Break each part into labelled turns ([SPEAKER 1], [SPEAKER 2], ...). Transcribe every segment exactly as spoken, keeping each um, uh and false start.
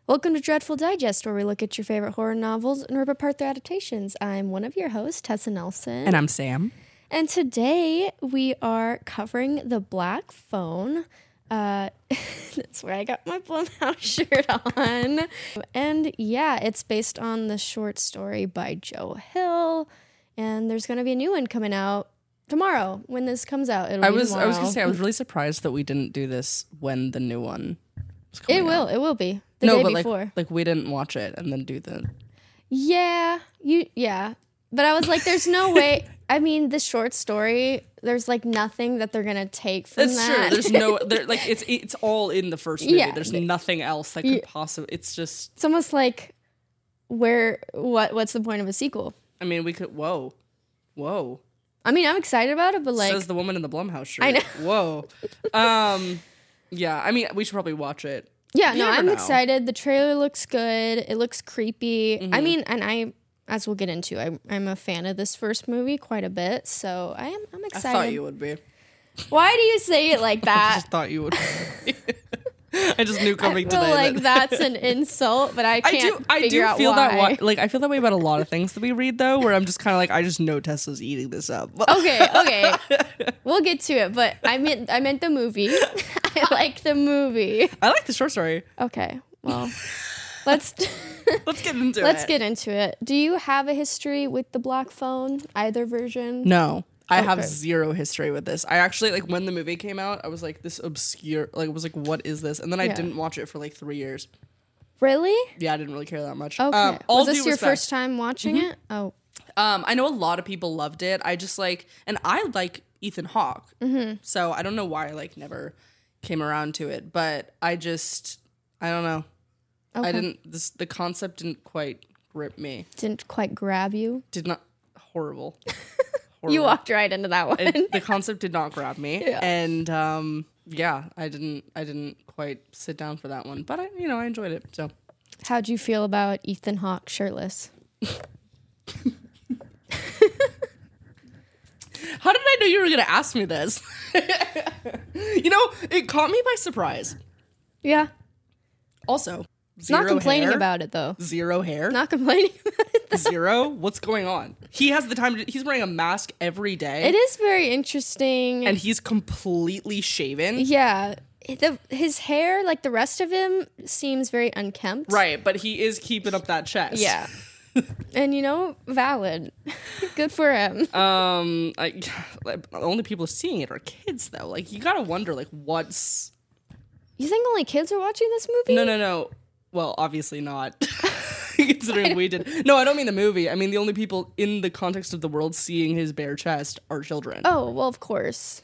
[SPEAKER 1] Welcome to Dreadful Digest, where we look at your favorite horror novels and rip apart their adaptations. I'm one of your hosts, Tessa Nelson.
[SPEAKER 2] And I'm Sam.
[SPEAKER 1] And today we are covering The Black Phone. Uh, that's where I got my Blumhouse shirt on. And yeah, it's based on the short story by Joe Hill. And there's going to be a new one coming out tomorrow. When this comes out, it'll
[SPEAKER 2] I
[SPEAKER 1] be
[SPEAKER 2] was
[SPEAKER 1] tomorrow.
[SPEAKER 2] I was gonna say I was really surprised that we didn't do this when the new one was coming
[SPEAKER 1] It will.
[SPEAKER 2] out.
[SPEAKER 1] It will be. The
[SPEAKER 2] no,
[SPEAKER 1] day
[SPEAKER 2] but
[SPEAKER 1] before.
[SPEAKER 2] like like we didn't watch it and then do the.
[SPEAKER 1] Yeah, you yeah. But I was like, there's no way. I mean, the short story, there's like nothing that they're gonna take from
[SPEAKER 2] That's
[SPEAKER 1] that.
[SPEAKER 2] true. There's no there like it's it's all in the first movie.
[SPEAKER 1] Yeah.
[SPEAKER 2] There's nothing else that could
[SPEAKER 1] Yeah.
[SPEAKER 2] possibly. It's just.
[SPEAKER 1] It's almost like, where what what's the point of a sequel?
[SPEAKER 2] I mean, we could. Whoa, whoa.
[SPEAKER 1] I mean, I'm excited about it, but like,
[SPEAKER 2] Says the woman in the Blumhouse shirt.
[SPEAKER 1] I know.
[SPEAKER 2] Whoa. Um. Yeah. I mean, we should probably watch it.
[SPEAKER 1] yeah,
[SPEAKER 2] You
[SPEAKER 1] no,
[SPEAKER 2] never
[SPEAKER 1] I'm
[SPEAKER 2] know.
[SPEAKER 1] excited. The trailer looks good. It looks creepy.
[SPEAKER 2] Mm-hmm.
[SPEAKER 1] I mean, and I, as we'll get into, I, I'm a fan of this first movie quite a bit, so I am. I'm
[SPEAKER 2] I
[SPEAKER 1] excited.
[SPEAKER 2] thought you would be.
[SPEAKER 1] Why do you say it like
[SPEAKER 2] I
[SPEAKER 1] that?
[SPEAKER 2] just thought you would. Be. I just knew
[SPEAKER 1] I
[SPEAKER 2] coming
[SPEAKER 1] feel
[SPEAKER 2] today.
[SPEAKER 1] like
[SPEAKER 2] that-
[SPEAKER 1] that's an insult, but I
[SPEAKER 2] I
[SPEAKER 1] can't
[SPEAKER 2] do. I
[SPEAKER 1] figure
[SPEAKER 2] do
[SPEAKER 1] out
[SPEAKER 2] feel
[SPEAKER 1] why.
[SPEAKER 2] that. Wa- like I feel that way about a lot of things that we read, though. Where I'm just kind of like, I just know Tessa's eating this up.
[SPEAKER 1] Okay, okay. We'll get to it, but I meant I meant the movie. I like the movie.
[SPEAKER 2] I like the short story.
[SPEAKER 1] Okay. Well, let's
[SPEAKER 2] Let's get into
[SPEAKER 1] let's
[SPEAKER 2] it.
[SPEAKER 1] get into it. Do you have a history with the Black Phone, either version?
[SPEAKER 2] No, I have
[SPEAKER 1] Okay.
[SPEAKER 2] zero history with this. I actually like when the movie came out. I was like, this obscure. Like, I was like, what is this? And then I
[SPEAKER 1] Yeah.
[SPEAKER 2] didn't watch it for like three years.
[SPEAKER 1] Really?
[SPEAKER 2] Yeah, I didn't really care that much.
[SPEAKER 1] Okay.
[SPEAKER 2] Um, all
[SPEAKER 1] Was this
[SPEAKER 2] due
[SPEAKER 1] your
[SPEAKER 2] respect.
[SPEAKER 1] first time watching it? Oh,
[SPEAKER 2] Um, I know a lot of people loved it. I just like, and I like Ethan Hawke. Mm-hmm. So I don't know why I like never came around to it, but I just, I don't know.
[SPEAKER 1] okay.
[SPEAKER 2] I didn't. This the concept didn't quite grip me.
[SPEAKER 1] Didn't quite grab you.
[SPEAKER 2] Did not. Horrible.
[SPEAKER 1] You
[SPEAKER 2] Horrible.
[SPEAKER 1] walked right into that one.
[SPEAKER 2] It, the concept did not grab me,
[SPEAKER 1] Yeah.
[SPEAKER 2] and um, yeah, I didn't. I didn't quite sit down for that one, but I, you know, I enjoyed it. So
[SPEAKER 1] How'd you feel about Ethan Hawke shirtless?
[SPEAKER 2] how did I know you were gonna ask me this? You know, it caught me by surprise.
[SPEAKER 1] Yeah.
[SPEAKER 2] Also, zero
[SPEAKER 1] Not complaining
[SPEAKER 2] hair,
[SPEAKER 1] about it though.
[SPEAKER 2] zero hair,
[SPEAKER 1] Not complaining about it.
[SPEAKER 2] zero. What's going on? He has the time. To, he's wearing a mask every day.
[SPEAKER 1] It is very interesting.
[SPEAKER 2] And he's completely shaven.
[SPEAKER 1] yeah, the, his hair, like the rest of him, seems very unkempt.
[SPEAKER 2] Right, but he is keeping up that chest.
[SPEAKER 1] Yeah. And you know, valid. Good for him.
[SPEAKER 2] Um, I, like, the only people seeing it are kids, though. Like, you gotta wonder, like, what's...
[SPEAKER 1] You think only kids are watching this movie?
[SPEAKER 2] No, no, no. Well, obviously not. Considering we did. No, I don't mean the movie. I mean, the only people in the context of the world seeing his bare chest are children.
[SPEAKER 1] Oh, well, of course.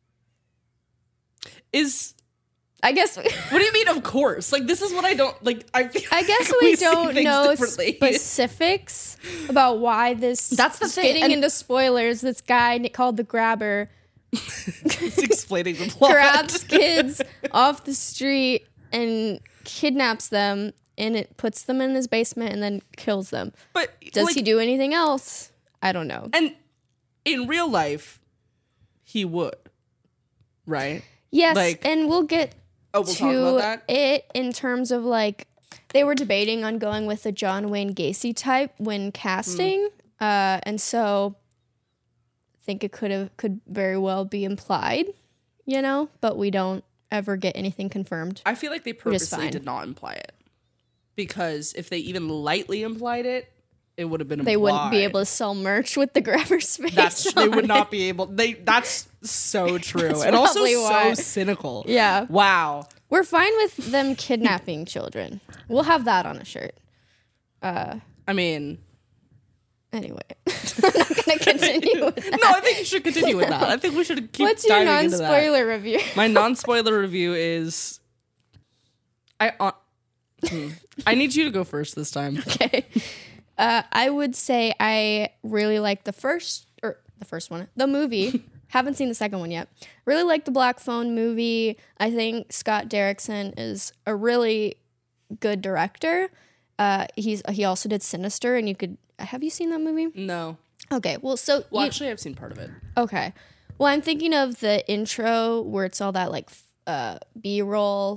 [SPEAKER 2] Is...
[SPEAKER 1] I guess
[SPEAKER 2] What do you mean, of course? Like, this is what I don't... Like, I feel
[SPEAKER 1] I guess
[SPEAKER 2] like
[SPEAKER 1] we,
[SPEAKER 2] see
[SPEAKER 1] don't
[SPEAKER 2] things
[SPEAKER 1] know
[SPEAKER 2] differently.
[SPEAKER 1] specifics about why this.
[SPEAKER 2] That's the
[SPEAKER 1] just
[SPEAKER 2] thing,
[SPEAKER 1] Getting
[SPEAKER 2] and-
[SPEAKER 1] into spoilers, this guy called the Grabber
[SPEAKER 2] It's explaining the plot.
[SPEAKER 1] grabs kids off the street and kidnaps them, and it puts them in his basement and then kills them.
[SPEAKER 2] But,
[SPEAKER 1] Does
[SPEAKER 2] like,
[SPEAKER 1] he do anything else? I don't know.
[SPEAKER 2] And in real life, he would. Right?
[SPEAKER 1] Yes,
[SPEAKER 2] like-
[SPEAKER 1] and we'll get
[SPEAKER 2] Oh, we'll talk about
[SPEAKER 1] to
[SPEAKER 2] that?
[SPEAKER 1] it in terms of like they were debating on going with the John Wayne Gacy type when casting,
[SPEAKER 2] Hmm.
[SPEAKER 1] uh, and so I think it could have could very well be implied, you know, but we don't ever get anything confirmed.
[SPEAKER 2] I feel like they
[SPEAKER 1] We're just
[SPEAKER 2] purposely
[SPEAKER 1] fine.
[SPEAKER 2] did not imply it. Because if they even lightly implied it, it would have been
[SPEAKER 1] They wouldn't be
[SPEAKER 2] implied.
[SPEAKER 1] able to sell merch with the Grabber's face.
[SPEAKER 2] That's they
[SPEAKER 1] on
[SPEAKER 2] would
[SPEAKER 1] it.
[SPEAKER 2] not be able. They that's so true
[SPEAKER 1] That's
[SPEAKER 2] and also
[SPEAKER 1] probably why.
[SPEAKER 2] so cynical.
[SPEAKER 1] Yeah,
[SPEAKER 2] Wow.
[SPEAKER 1] we're fine with them kidnapping children. We'll have that on a shirt.
[SPEAKER 2] I mean,
[SPEAKER 1] Anyway, I'm not gonna continue with that.
[SPEAKER 2] no, I think you should continue with that. I think we should keep
[SPEAKER 1] What's your
[SPEAKER 2] diving into that.
[SPEAKER 1] non-spoiler review?
[SPEAKER 2] My non-spoiler review is I uh, hmm. I need you to go first this time.
[SPEAKER 1] Okay. Uh, I would say I really like the first, or the first one, the movie. Haven't seen the second one yet. Really like the Black Phone movie. I think Scott Derrickson is a really good director. Uh, he's he also did Sinister, and you could have you seen that movie?
[SPEAKER 2] No.
[SPEAKER 1] Okay, well, so
[SPEAKER 2] Well,
[SPEAKER 1] you-
[SPEAKER 2] actually, I've seen part of it.
[SPEAKER 1] okay. Well, I'm thinking of the intro where it's all that like f- uh, B-roll, like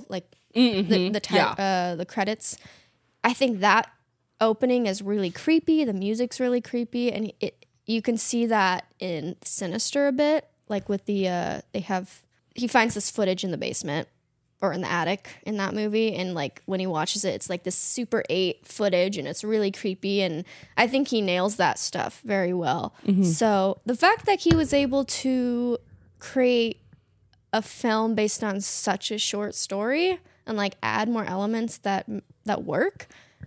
[SPEAKER 2] Mm-hmm.
[SPEAKER 1] the the, ti-
[SPEAKER 2] Yeah.
[SPEAKER 1] uh, the credits. I think that opening is really creepy. The music's really creepy, and it you can see that in Sinister a bit, like with the uh, they have he finds this footage in the basement or in the attic in that movie, and like when he watches it, it's like this Super eight footage, and it's really creepy, and I think he nails that stuff very well. So the fact that he was able to create a film based on such a short story and like add more elements that that work,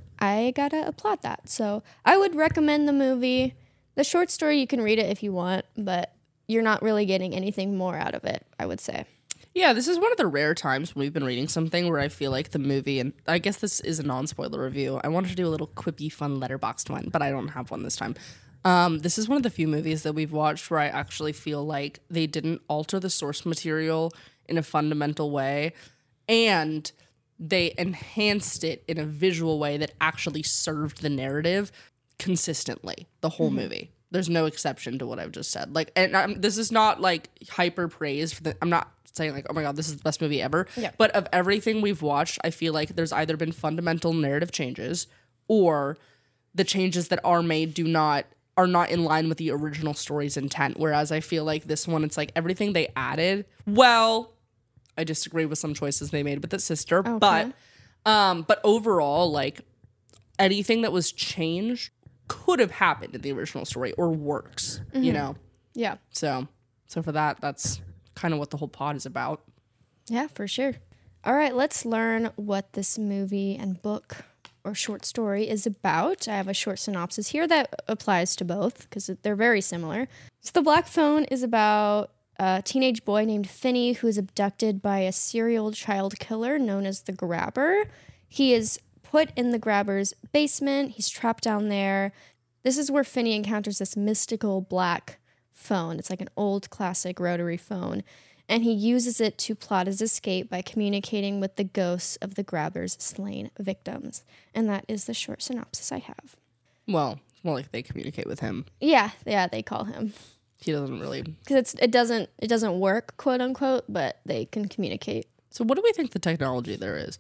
[SPEAKER 1] I gotta applaud that. So I would recommend the movie. The short story, you can read it if you want, but you're not really getting anything more out of it, I would say.
[SPEAKER 2] Yeah, this is one of the rare times when we've been reading something where I feel like the movie, and I guess this is a non-spoiler review. I wanted to do a little quippy, fun letterboxed one, but I don't have one this time. Um, this is one of the few movies that we've watched where I actually feel like they didn't alter the source material in a fundamental way, and they enhanced it in a visual way that actually served the narrative consistently the whole mm-hmm. movie. There's no exception to what I've just said. Like, and I'm, this is not like hyper praise for the. I'm not saying like, oh my god, this is the best movie ever.
[SPEAKER 1] Yeah.
[SPEAKER 2] But of everything we've watched, I feel like there's either been fundamental narrative changes, or the changes that are made do not are not in line with the original story's intent. Whereas I feel like this one, it's like everything they added. Well, I disagree with some choices they made with the sister,
[SPEAKER 1] okay.
[SPEAKER 2] but um, but overall, like anything that was changed could have happened in the original story or works, mm-hmm. you know?
[SPEAKER 1] Yeah.
[SPEAKER 2] So, so for that, that's kind of what the whole pod is about.
[SPEAKER 1] Yeah, for sure. All right, let's learn what this movie and book or short story is about. I have a short synopsis here that applies to both because they're very similar. So The Black Phone is about a teenage boy named Finney who is abducted by a serial child killer known as the Grabber. He is put in the Grabber's basement. He's trapped down there. This is where Finney encounters this mystical black phone. It's like an old classic rotary phone. And he uses it to plot his escape by communicating with the ghosts of the Grabber's slain victims. And that is the short synopsis I have.
[SPEAKER 2] Well, it's more like they communicate with him.
[SPEAKER 1] Yeah, yeah, they call him.
[SPEAKER 2] He doesn't really...
[SPEAKER 1] Because it's it doesn't it doesn't work, quote unquote, but they can communicate.
[SPEAKER 2] So what do we think the technology there is?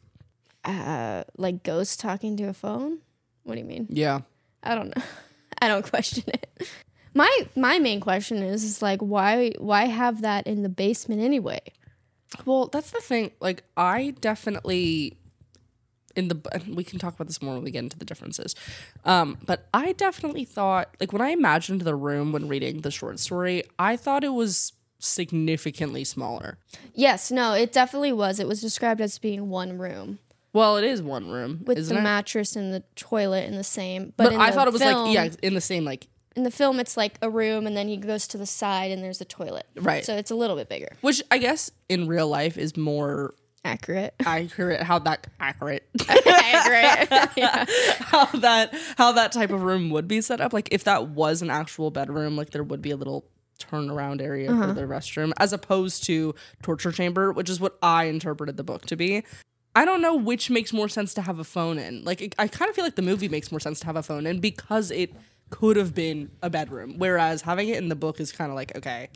[SPEAKER 1] Uh, like ghosts talking to a phone? What do you mean?
[SPEAKER 2] Yeah.
[SPEAKER 1] I don't know. I don't question it. My my main question is, is like why why have that in the basement anyway?
[SPEAKER 2] Well, that's the thing. Like, I definitely in the we can talk about this more when we get into the differences. Um, but I definitely thought, like, when I imagined the room when reading the short story, I thought it was significantly smaller.
[SPEAKER 1] Yes, no, it definitely was. It was described as being one room.
[SPEAKER 2] Well, it is one room
[SPEAKER 1] with
[SPEAKER 2] isn't
[SPEAKER 1] the
[SPEAKER 2] it?
[SPEAKER 1] mattress and the toilet in the same. But,
[SPEAKER 2] But
[SPEAKER 1] in
[SPEAKER 2] I
[SPEAKER 1] the
[SPEAKER 2] thought it was
[SPEAKER 1] film,
[SPEAKER 2] like, yeah, in the same, like...
[SPEAKER 1] In the film, it's like a room, and then he goes to the side, and there's a toilet.
[SPEAKER 2] Right.
[SPEAKER 1] So it's a little bit bigger.
[SPEAKER 2] Which I guess in real life is more...
[SPEAKER 1] Accurate.
[SPEAKER 2] Accurate. How that... Accurate.
[SPEAKER 1] Accurate. Yeah.
[SPEAKER 2] How that how that type of room would be set up. Like, if that was an actual bedroom, like, there would be a little turnaround area uh-huh. for the restroom, as opposed to torture chamber, which is what I interpreted the book to be. I don't know which makes more sense to have a phone in. Like, it, I kind of feel like the movie makes more sense to have a phone in because it could have been a bedroom. Whereas having it in the book is kind of like, okay,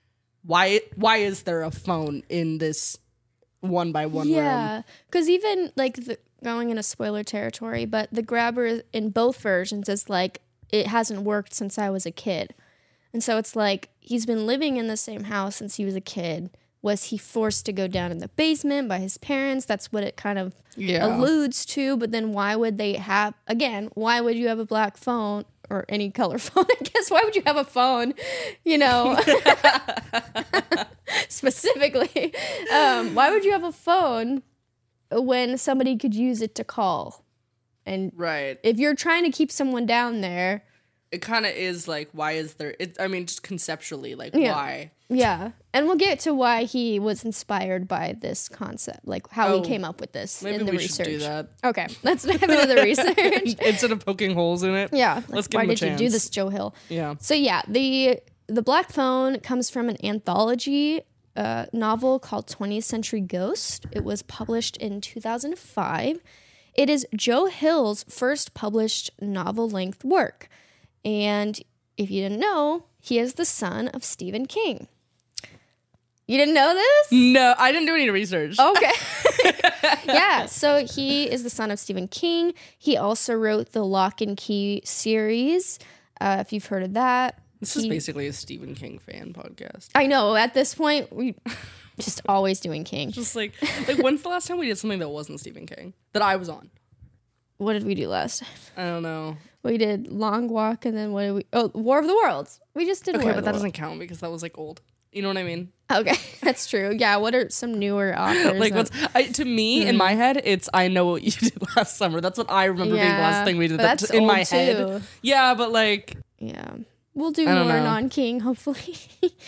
[SPEAKER 2] why why is there a phone in this one by one
[SPEAKER 1] yeah,
[SPEAKER 2] room?
[SPEAKER 1] Yeah, because even, like, the, going into spoiler territory, but the Grabber in both versions is like, it hasn't worked since I was a kid. And so it's like, he's been living in the same house since he was a kid. Was he forced to go down in the basement by his parents? That's what it kind of
[SPEAKER 2] yeah.
[SPEAKER 1] alludes to. But then why would they have, again, why would you have a black phone or any color phone? I guess, why would you have a phone, you know, specifically? Um, why would you have a phone when somebody could use it to call? And
[SPEAKER 2] right.
[SPEAKER 1] if you're trying to keep someone down there.
[SPEAKER 2] It kind of is like, why is there, it, I mean, just conceptually, like,
[SPEAKER 1] yeah.
[SPEAKER 2] why?
[SPEAKER 1] Yeah. And we'll get to why he was inspired by this concept, like how
[SPEAKER 2] oh,
[SPEAKER 1] he came up with this
[SPEAKER 2] maybe
[SPEAKER 1] in the
[SPEAKER 2] we
[SPEAKER 1] research.
[SPEAKER 2] Should do that.
[SPEAKER 1] Okay, let's dive into the research.
[SPEAKER 2] Instead of poking holes in it.
[SPEAKER 1] Yeah.
[SPEAKER 2] Let's
[SPEAKER 1] like,
[SPEAKER 2] give
[SPEAKER 1] why
[SPEAKER 2] him a
[SPEAKER 1] did you
[SPEAKER 2] chance.
[SPEAKER 1] do this, Joe Hill?
[SPEAKER 2] Yeah.
[SPEAKER 1] So yeah, the the Black Phone comes from an anthology uh, novel called twentieth Century Ghost. It was published in two thousand five. It is Joe Hill's first published novel-length work. And if you didn't know, he is the son of Stephen King. You didn't know this?
[SPEAKER 2] No, I didn't do any research.
[SPEAKER 1] Okay. Yeah, so he is the son of Stephen King. He also wrote the Lock and Key series, uh, if you've heard of that.
[SPEAKER 2] This
[SPEAKER 1] he,
[SPEAKER 2] is basically a Stephen King fan podcast.
[SPEAKER 1] I know. At this point, we just always doing King.
[SPEAKER 2] Just like, like when's the last time we did something that wasn't Stephen King that I was on?
[SPEAKER 1] What did we do last time?
[SPEAKER 2] I don't know.
[SPEAKER 1] We did Long Walk, and then what did we? Oh, War of the Worlds. We just did.
[SPEAKER 2] Okay,
[SPEAKER 1] War
[SPEAKER 2] but
[SPEAKER 1] of
[SPEAKER 2] that
[SPEAKER 1] the
[SPEAKER 2] doesn't count because that was like old. You know what I mean?
[SPEAKER 1] Okay, that's true. Yeah, what are some newer authors?
[SPEAKER 2] Like
[SPEAKER 1] that-
[SPEAKER 2] what's I, to me mm. in my head? It's I Know What You Did Last Summer. That's what I remember
[SPEAKER 1] yeah,
[SPEAKER 2] being the last thing we did.
[SPEAKER 1] But
[SPEAKER 2] That's
[SPEAKER 1] that's
[SPEAKER 2] in
[SPEAKER 1] old
[SPEAKER 2] my
[SPEAKER 1] too.
[SPEAKER 2] head. Yeah, but like
[SPEAKER 1] yeah, we'll do
[SPEAKER 2] I
[SPEAKER 1] more
[SPEAKER 2] don't know.
[SPEAKER 1] non-King hopefully.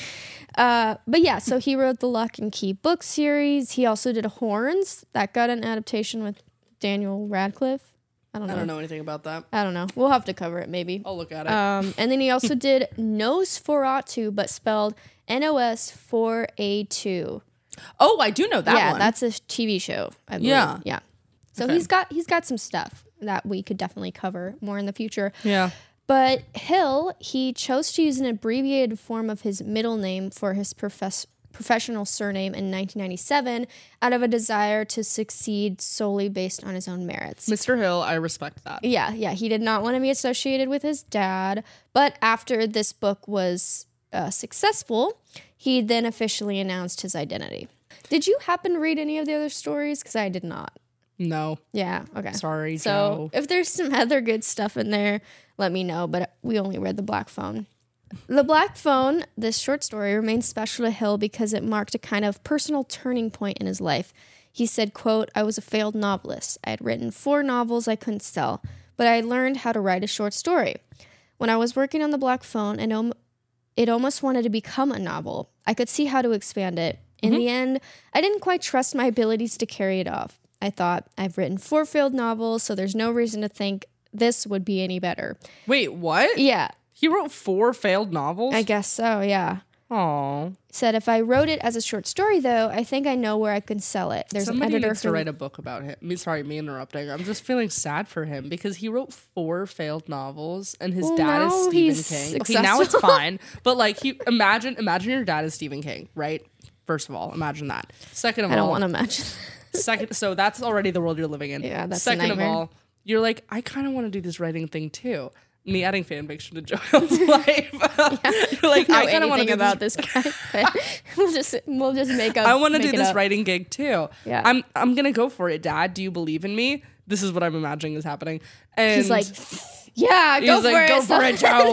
[SPEAKER 1] uh, but yeah, so he wrote the Lock and Key book series. He also did Horns that got an adaptation with Daniel Radcliffe. I don't know.
[SPEAKER 2] I don't know anything about that.
[SPEAKER 1] I don't know. We'll have to cover it maybe.
[SPEAKER 2] I'll look at it.
[SPEAKER 1] Um, and then he also did Nosferatu, but spelled N O S four A two.
[SPEAKER 2] Oh, I do know that
[SPEAKER 1] yeah,
[SPEAKER 2] one.
[SPEAKER 1] that's a T V show. I believe.
[SPEAKER 2] Yeah.
[SPEAKER 1] yeah. So
[SPEAKER 2] Okay.
[SPEAKER 1] he's got he's got some stuff that we could definitely cover more in the future.
[SPEAKER 2] Yeah.
[SPEAKER 1] But Hill, he chose to use an abbreviated form of his middle name for his profess- professional surname in nineteen ninety-seven out of a desire to succeed solely based on his own merits.
[SPEAKER 2] Mister Hill, I respect that.
[SPEAKER 1] Yeah, yeah. He did not want to be associated with his dad. But after this book was uh, successful, he then officially announced his identity. Did you happen to read any of the other stories? Because I did not.
[SPEAKER 2] No.
[SPEAKER 1] Yeah, okay.
[SPEAKER 2] Sorry,
[SPEAKER 1] So
[SPEAKER 2] Joe.
[SPEAKER 1] if there's some other good stuff in there, let me know. But we only read The Black Phone. The Black Phone, this short story, remains special to Hill because it marked a kind of personal turning point in his life. He said, quote, I was a failed novelist. I had written four novels I couldn't sell, but I learned how to write a short story. When I was working on The Black Phone, and om- it almost wanted to become a novel. I could see how to expand it. In
[SPEAKER 2] Mm-hmm.
[SPEAKER 1] the end, I didn't quite trust my abilities to carry it off. I thought, I've written four failed novels, so there's no reason to think this would be any better.
[SPEAKER 2] Wait, what?
[SPEAKER 1] Yeah,
[SPEAKER 2] He wrote four failed novels?
[SPEAKER 1] I guess so, yeah.
[SPEAKER 2] Aw.
[SPEAKER 1] Said, if I wrote it as a short story, though, I think I know where I could sell it. There's
[SPEAKER 2] Somebody
[SPEAKER 1] an editor
[SPEAKER 2] needs to
[SPEAKER 1] who-
[SPEAKER 2] write a book about him. Me, sorry, me interrupting. I'm just feeling sad for him because he wrote four failed novels and his
[SPEAKER 1] Well,
[SPEAKER 2] dad is
[SPEAKER 1] now
[SPEAKER 2] Stephen
[SPEAKER 1] he's
[SPEAKER 2] King. Okay, now it's
[SPEAKER 1] successful.
[SPEAKER 2] fine. But like he imagine imagine your dad is Stephen King, right? First of all, imagine that. Second of
[SPEAKER 1] I don't
[SPEAKER 2] all,
[SPEAKER 1] want to imagine.
[SPEAKER 2] second so that's already the world you're living in.
[SPEAKER 1] Yeah, that's a
[SPEAKER 2] Second of
[SPEAKER 1] nightmare.
[SPEAKER 2] all, you're like, I kind of want to do this writing thing too. Me adding fan fiction to Joel's life. You're like,
[SPEAKER 1] know
[SPEAKER 2] I kind of want to
[SPEAKER 1] anything
[SPEAKER 2] do
[SPEAKER 1] about
[SPEAKER 2] this.
[SPEAKER 1] this guy. But we'll just we'll just make up.
[SPEAKER 2] I want to
[SPEAKER 1] make
[SPEAKER 2] do
[SPEAKER 1] it
[SPEAKER 2] this
[SPEAKER 1] up.
[SPEAKER 2] writing gig too.
[SPEAKER 1] Yeah.
[SPEAKER 2] I'm I'm gonna go for it, Dad. Do you believe in me? This is what I'm imagining is happening. And
[SPEAKER 1] He's like, yeah, go
[SPEAKER 2] he's
[SPEAKER 1] for
[SPEAKER 2] like,
[SPEAKER 1] it.
[SPEAKER 2] go for it, Joe.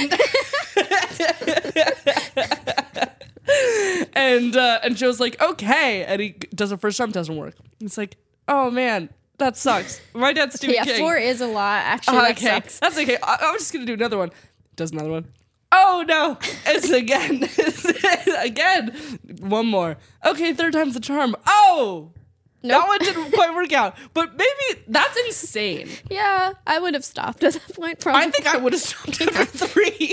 [SPEAKER 2] and and uh, and Joe's like, okay, and he does it first time, doesn't work. It's like, oh man, that sucks. My dad's Stephen
[SPEAKER 1] Yeah,
[SPEAKER 2] King.
[SPEAKER 1] four is a lot. Actually,
[SPEAKER 2] Uh,
[SPEAKER 1] that
[SPEAKER 2] okay,
[SPEAKER 1] sucks.
[SPEAKER 2] that's okay. I, I'm just gonna do another one. Does another one. Oh no! It's again, It's again. One more. Okay, third time's the charm. Oh,
[SPEAKER 1] Nope.
[SPEAKER 2] that one didn't quite work out. But maybe that's insane.
[SPEAKER 1] Yeah, I would have stopped at that point. Probably.
[SPEAKER 2] I think I would have stopped after three.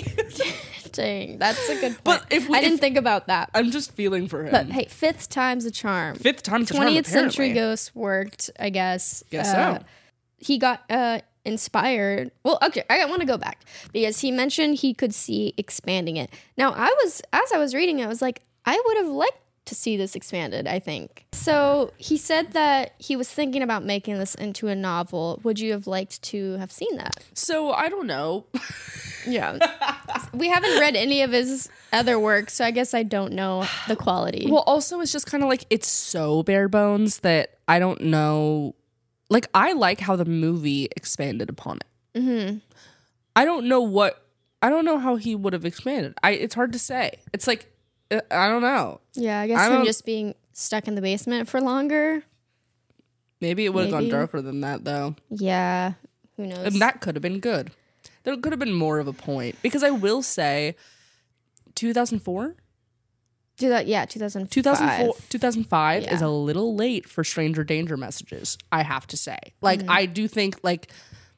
[SPEAKER 1] Dang, that's a good point.
[SPEAKER 2] But if we-
[SPEAKER 1] I didn't
[SPEAKER 2] if-
[SPEAKER 1] think about that.
[SPEAKER 2] I'm just feeling for him.
[SPEAKER 1] But hey, fifth time's a charm.
[SPEAKER 2] Fifth time's the charm,
[SPEAKER 1] twentieth century
[SPEAKER 2] apparently.
[SPEAKER 1] ghost worked, I guess.
[SPEAKER 2] Guess
[SPEAKER 1] Uh,
[SPEAKER 2] so.
[SPEAKER 1] He got uh, inspired. Well, okay, I want to go back because he mentioned he could see expanding it. Now, I was as I was reading it, I was like, I would have liked to see this expanded, I think. So he said that he was thinking about making this into a novel. Would you have liked to have seen that?
[SPEAKER 2] So I don't know.
[SPEAKER 1] Yeah. We haven't read any of his other work, so I guess I don't know the quality.
[SPEAKER 2] Well, also it's just kind of like it's so bare bones that I don't know. Like I like how the movie expanded upon it. Mm-hmm. I don't know what. I don't know how he would have expanded. I. It's hard to say. It's like uh, I don't know.
[SPEAKER 1] yeah, I guess
[SPEAKER 2] I
[SPEAKER 1] him
[SPEAKER 2] don't-
[SPEAKER 1] just being stuck in the basement for longer.
[SPEAKER 2] Maybe it would have gone
[SPEAKER 1] Maybe.
[SPEAKER 2] darker than that though.
[SPEAKER 1] Yeah, who knows?
[SPEAKER 2] And that could have been good. There could have been more of a point because I will say, two thousand four.
[SPEAKER 1] Do that, yeah, two thousand five.
[SPEAKER 2] two thousand four, two thousand five
[SPEAKER 1] Yeah.
[SPEAKER 2] is a little late for stranger danger messages, I have to say. Like,
[SPEAKER 1] Mm-hmm.
[SPEAKER 2] I do think, like,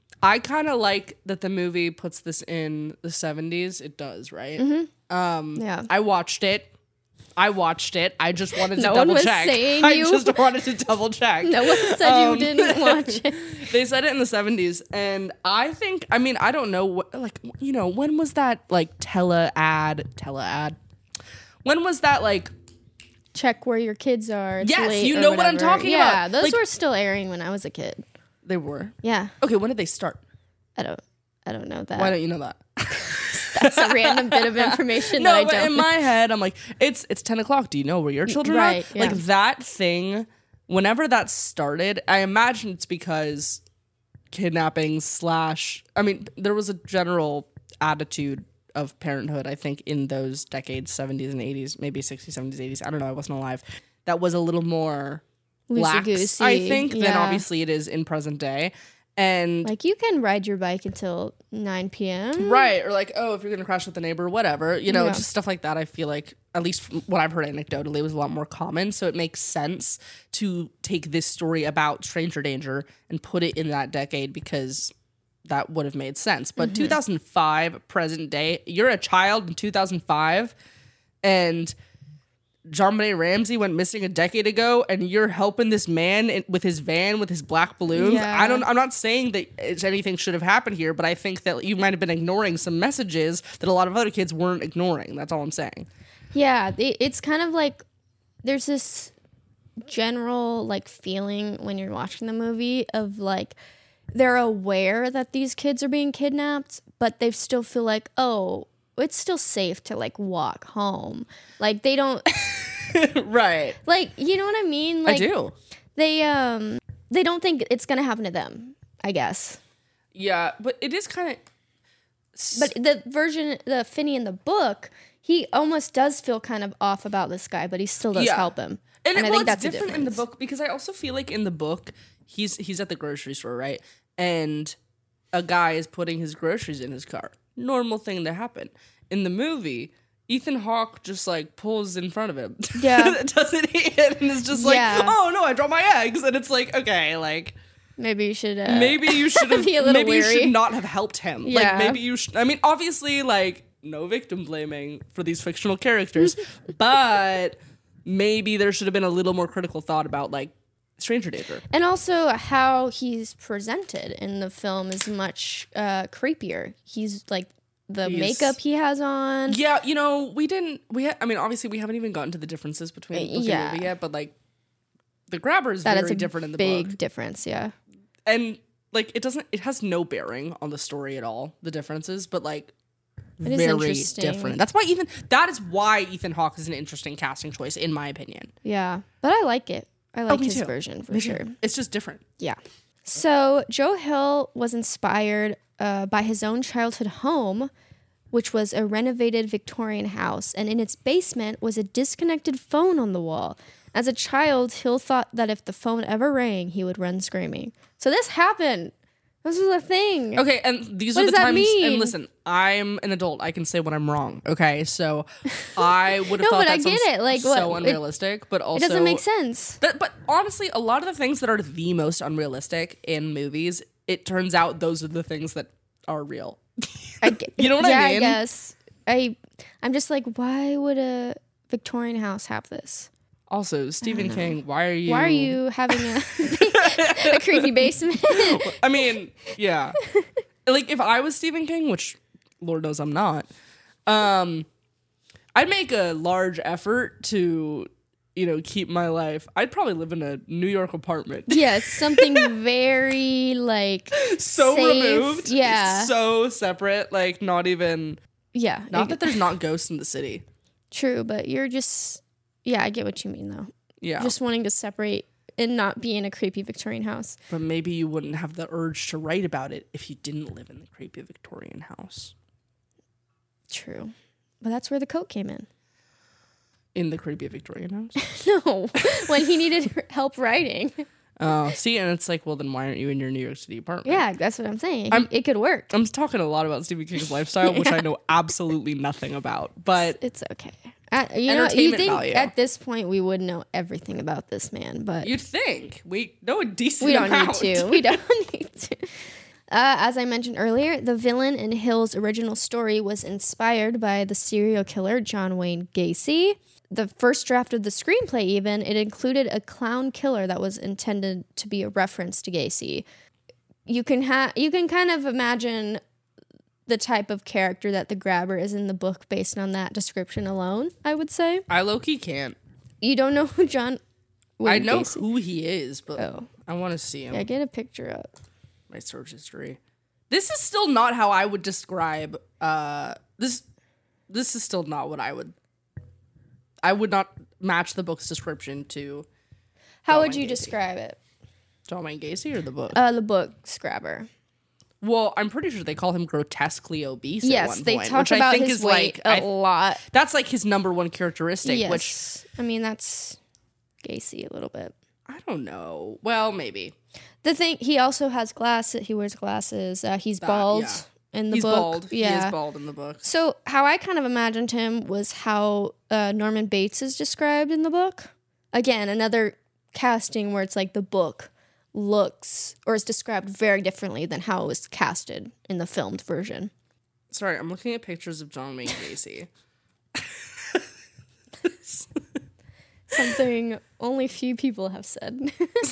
[SPEAKER 2] I kind of like that the movie puts this in the seventies. It does, right? Um,
[SPEAKER 1] Yeah.
[SPEAKER 2] I watched it. I watched it. I just wanted to
[SPEAKER 1] No one
[SPEAKER 2] double
[SPEAKER 1] was
[SPEAKER 2] check.
[SPEAKER 1] saying
[SPEAKER 2] I
[SPEAKER 1] you-
[SPEAKER 2] just wanted to double check.
[SPEAKER 1] No one said
[SPEAKER 2] Um,
[SPEAKER 1] you didn't watch it.
[SPEAKER 2] They said it in the seventies, and I think, I mean, I don't know what, like, you know, when was that, like, tele ad, tele ad? When was that, like,
[SPEAKER 1] check where your kids are. It's
[SPEAKER 2] Yes,
[SPEAKER 1] late
[SPEAKER 2] you
[SPEAKER 1] or
[SPEAKER 2] know what I'm
[SPEAKER 1] whatever.
[SPEAKER 2] talking
[SPEAKER 1] yeah,
[SPEAKER 2] about.
[SPEAKER 1] those
[SPEAKER 2] Like-
[SPEAKER 1] were still airing when I was a kid.
[SPEAKER 2] They were.
[SPEAKER 1] Yeah,
[SPEAKER 2] Okay, when did they start?
[SPEAKER 1] I don't, I don't know that.
[SPEAKER 2] Why don't you know that?
[SPEAKER 1] That's a random bit of information
[SPEAKER 2] No,
[SPEAKER 1] that I
[SPEAKER 2] but
[SPEAKER 1] don't.
[SPEAKER 2] in my head, I'm like, it's it's ten o'clock. Do you know where your children
[SPEAKER 1] Right,
[SPEAKER 2] are?
[SPEAKER 1] yeah.
[SPEAKER 2] Like that thing, whenever that started, I imagine it's because kidnapping slash, I mean, there was a general attitude of parenthood, I think, in those decades, seventies and eighties, maybe sixties, seventies, eighties. I don't know. I wasn't alive. That was a little more lax,
[SPEAKER 1] Loosey-goosey,
[SPEAKER 2] I think, than
[SPEAKER 1] yeah.
[SPEAKER 2] obviously it is in present day. And
[SPEAKER 1] Like, you can ride your bike until nine p.m.
[SPEAKER 2] right, or like, oh, if you're gonna crash with a neighbor, whatever, you know,
[SPEAKER 1] Yeah.
[SPEAKER 2] just stuff like that. I feel like, at least from what I've heard anecdotally, was a lot more common. So it makes sense to take this story about stranger danger and put it in that decade because that would have made sense. But two thousand five, present day, you're a child in two thousand five, and JonBenet Ramsey went missing a decade ago, and you're helping this man in, with his van with his black balloons.
[SPEAKER 1] Yeah.
[SPEAKER 2] I don't. I'm not saying that it's anything should have happened here, but I think that you might have been ignoring some messages that a lot of other kids weren't ignoring. That's all I'm saying.
[SPEAKER 1] Yeah, it, it's kind of like there's this general like feeling when you're watching the movie of like they're aware that these kids are being kidnapped, but they still feel like, oh, it's still safe to like walk home. Like they don't
[SPEAKER 2] Right.
[SPEAKER 1] like, you know what I mean? Like
[SPEAKER 2] I do.
[SPEAKER 1] they um they don't think it's gonna happen to them, I guess.
[SPEAKER 2] Yeah, but it is kind of.
[SPEAKER 1] But the version, the Finney in the book, he almost does feel kind of off about this guy, but he still does
[SPEAKER 2] Yeah.
[SPEAKER 1] help him.
[SPEAKER 2] And,
[SPEAKER 1] And,
[SPEAKER 2] it,
[SPEAKER 1] I
[SPEAKER 2] well,
[SPEAKER 1] think
[SPEAKER 2] it's
[SPEAKER 1] that's a
[SPEAKER 2] different in the
[SPEAKER 1] difference.
[SPEAKER 2] book because I also feel like in the book he's he's at the grocery store, right? And a guy is putting his groceries in his car. Normal thing to happen. In the movie, Ethan Hawke just like pulls in front of him.
[SPEAKER 1] Yeah.
[SPEAKER 2] Doesn't he? And it's just like,
[SPEAKER 1] Yeah.
[SPEAKER 2] oh no, I dropped my eggs. And it's like, okay, like
[SPEAKER 1] Maybe you should. Uh,
[SPEAKER 2] maybe you should have
[SPEAKER 1] be a little
[SPEAKER 2] maybe you
[SPEAKER 1] weary.
[SPEAKER 2] should not have helped him. Like
[SPEAKER 1] Yeah.
[SPEAKER 2] maybe you should I mean, obviously, like, no victim blaming for these fictional characters, but maybe there should have been a little more critical thought about like stranger danger.
[SPEAKER 1] And also how he's presented in the film is much uh, creepier. He's like the
[SPEAKER 2] He's-
[SPEAKER 1] makeup he has on.
[SPEAKER 2] Yeah, you know, we didn't we ha- I mean, obviously we haven't even gotten to the differences between the book
[SPEAKER 1] Yeah.
[SPEAKER 2] and movie yet, but like the grabber is
[SPEAKER 1] That
[SPEAKER 2] very
[SPEAKER 1] is a
[SPEAKER 2] different in the
[SPEAKER 1] big
[SPEAKER 2] book.
[SPEAKER 1] difference, yeah.
[SPEAKER 2] And like it doesn't it has no bearing on the story at all, the differences, but like
[SPEAKER 1] It is
[SPEAKER 2] very
[SPEAKER 1] interesting.
[SPEAKER 2] different. That's why even that is why Ethan Hawke is an interesting casting choice in my opinion.
[SPEAKER 1] Yeah, but I like it. I like
[SPEAKER 2] me
[SPEAKER 1] his
[SPEAKER 2] too.
[SPEAKER 1] version for
[SPEAKER 2] Me too.
[SPEAKER 1] sure.
[SPEAKER 2] It's just different.
[SPEAKER 1] Yeah. So Joe Hill was inspired uh, by his own childhood home, which was a renovated Victorian house, and in its basement was a disconnected phone on the wall. As a child, Hill thought that if the phone ever rang, he would run screaming. So this happened. This was a thing.
[SPEAKER 2] Okay, and these
[SPEAKER 1] What
[SPEAKER 2] are the
[SPEAKER 1] does that
[SPEAKER 2] times. And
[SPEAKER 1] mean?
[SPEAKER 2] listen, I'm an adult. I can say when I'm wrong. Okay, so I would have
[SPEAKER 1] No,
[SPEAKER 2] thought
[SPEAKER 1] but
[SPEAKER 2] that
[SPEAKER 1] I get
[SPEAKER 2] sounds
[SPEAKER 1] it, like,
[SPEAKER 2] so
[SPEAKER 1] what- it-
[SPEAKER 2] unrealistic. but also,
[SPEAKER 1] It doesn't make sense.
[SPEAKER 2] That, but honestly, a lot of the things that are the most unrealistic in movies, it turns out those are the things that are real.
[SPEAKER 1] I get,
[SPEAKER 2] You know what I
[SPEAKER 1] yeah,
[SPEAKER 2] mean?
[SPEAKER 1] I guess. I, I'm just like, why would a Victorian house have this?
[SPEAKER 2] Also, Stephen King, why are you?
[SPEAKER 1] Why are you having a, a creepy basement?
[SPEAKER 2] I mean, yeah. Like if I was Stephen King, which Lord knows I'm not, um, I'd make a large effort to, you know, keep my life. I'd probably live in a New York apartment.
[SPEAKER 1] Yes, something very like
[SPEAKER 2] So
[SPEAKER 1] safe.
[SPEAKER 2] removed.
[SPEAKER 1] Yeah,
[SPEAKER 2] So separate. Like not even.
[SPEAKER 1] yeah.
[SPEAKER 2] Not
[SPEAKER 1] it-
[SPEAKER 2] that there's not ghosts in the city.
[SPEAKER 1] true, but you're just yeah. I get what you mean though.
[SPEAKER 2] Yeah.
[SPEAKER 1] Just wanting to separate and not be in a creepy Victorian house.
[SPEAKER 2] but maybe you wouldn't have the urge to write about it if you didn't live in the creepy Victorian house.
[SPEAKER 1] True, but that's where the coat came in.
[SPEAKER 2] In the creepy Victorian house?
[SPEAKER 1] No, when he needed help writing.
[SPEAKER 2] Oh, see, and it's like, well, then why aren't you in your New York City apartment?
[SPEAKER 1] Yeah, that's what I'm saying.
[SPEAKER 2] I'm-
[SPEAKER 1] it could work.
[SPEAKER 2] I'm talking a lot about Stephen King's lifestyle, which I know absolutely nothing about. But
[SPEAKER 1] It's okay. Uh, you know, you
[SPEAKER 2] Entertainment
[SPEAKER 1] think
[SPEAKER 2] value.
[SPEAKER 1] at this point we would know everything about this man, but
[SPEAKER 2] you'd think we know a decent
[SPEAKER 1] we don't
[SPEAKER 2] amount.
[SPEAKER 1] need to. We don't need to. Uh, as I mentioned earlier, the villain in Hill's original story was inspired by the serial killer John Wayne Gacy. The first draft of the screenplay, even, it included a clown killer that was intended to be a reference to Gacy. You can ha- you can kind of imagine the type of character that the grabber is in the book based on that description alone, I would say.
[SPEAKER 2] I low-key can't.
[SPEAKER 1] You don't know who John Wayne
[SPEAKER 2] I know
[SPEAKER 1] Gacy-
[SPEAKER 2] who he is, but
[SPEAKER 1] Oh.
[SPEAKER 2] I want to see him.
[SPEAKER 1] Yeah, get a picture up.
[SPEAKER 2] My search history. This is still not how I would describe. Uh, this this is still not what I would. I would not match the book's description to
[SPEAKER 1] How
[SPEAKER 2] John
[SPEAKER 1] would
[SPEAKER 2] Wayne
[SPEAKER 1] you
[SPEAKER 2] Gacy.
[SPEAKER 1] describe it?
[SPEAKER 2] John Wayne Gacy or the book.
[SPEAKER 1] Uh, the book Scrabber.
[SPEAKER 2] Well, I'm pretty sure they call him grotesquely obese. at
[SPEAKER 1] Yes,
[SPEAKER 2] one
[SPEAKER 1] they
[SPEAKER 2] point,
[SPEAKER 1] talk
[SPEAKER 2] which
[SPEAKER 1] about
[SPEAKER 2] I think
[SPEAKER 1] his
[SPEAKER 2] is
[SPEAKER 1] weight
[SPEAKER 2] like
[SPEAKER 1] a
[SPEAKER 2] I-
[SPEAKER 1] lot.
[SPEAKER 2] that's like his number one characteristic.
[SPEAKER 1] Yes,
[SPEAKER 2] Which
[SPEAKER 1] I mean that's Gacy a little bit.
[SPEAKER 2] I don't know. Well, maybe
[SPEAKER 1] The thing, he also has glasses. He wears glasses. Uh, he's
[SPEAKER 2] That,
[SPEAKER 1] bald
[SPEAKER 2] yeah.
[SPEAKER 1] in the
[SPEAKER 2] he's
[SPEAKER 1] book.
[SPEAKER 2] bald.
[SPEAKER 1] Yeah.
[SPEAKER 2] He is bald in the book.
[SPEAKER 1] So how I kind of imagined him was how uh, Norman Bates is described in the book. Again, another casting where it's like the book looks or is described very differently than how it was casted in the filmed version.
[SPEAKER 2] Sorry, I'm looking at pictures of John Wayne Gacy.
[SPEAKER 1] Something only few people have said.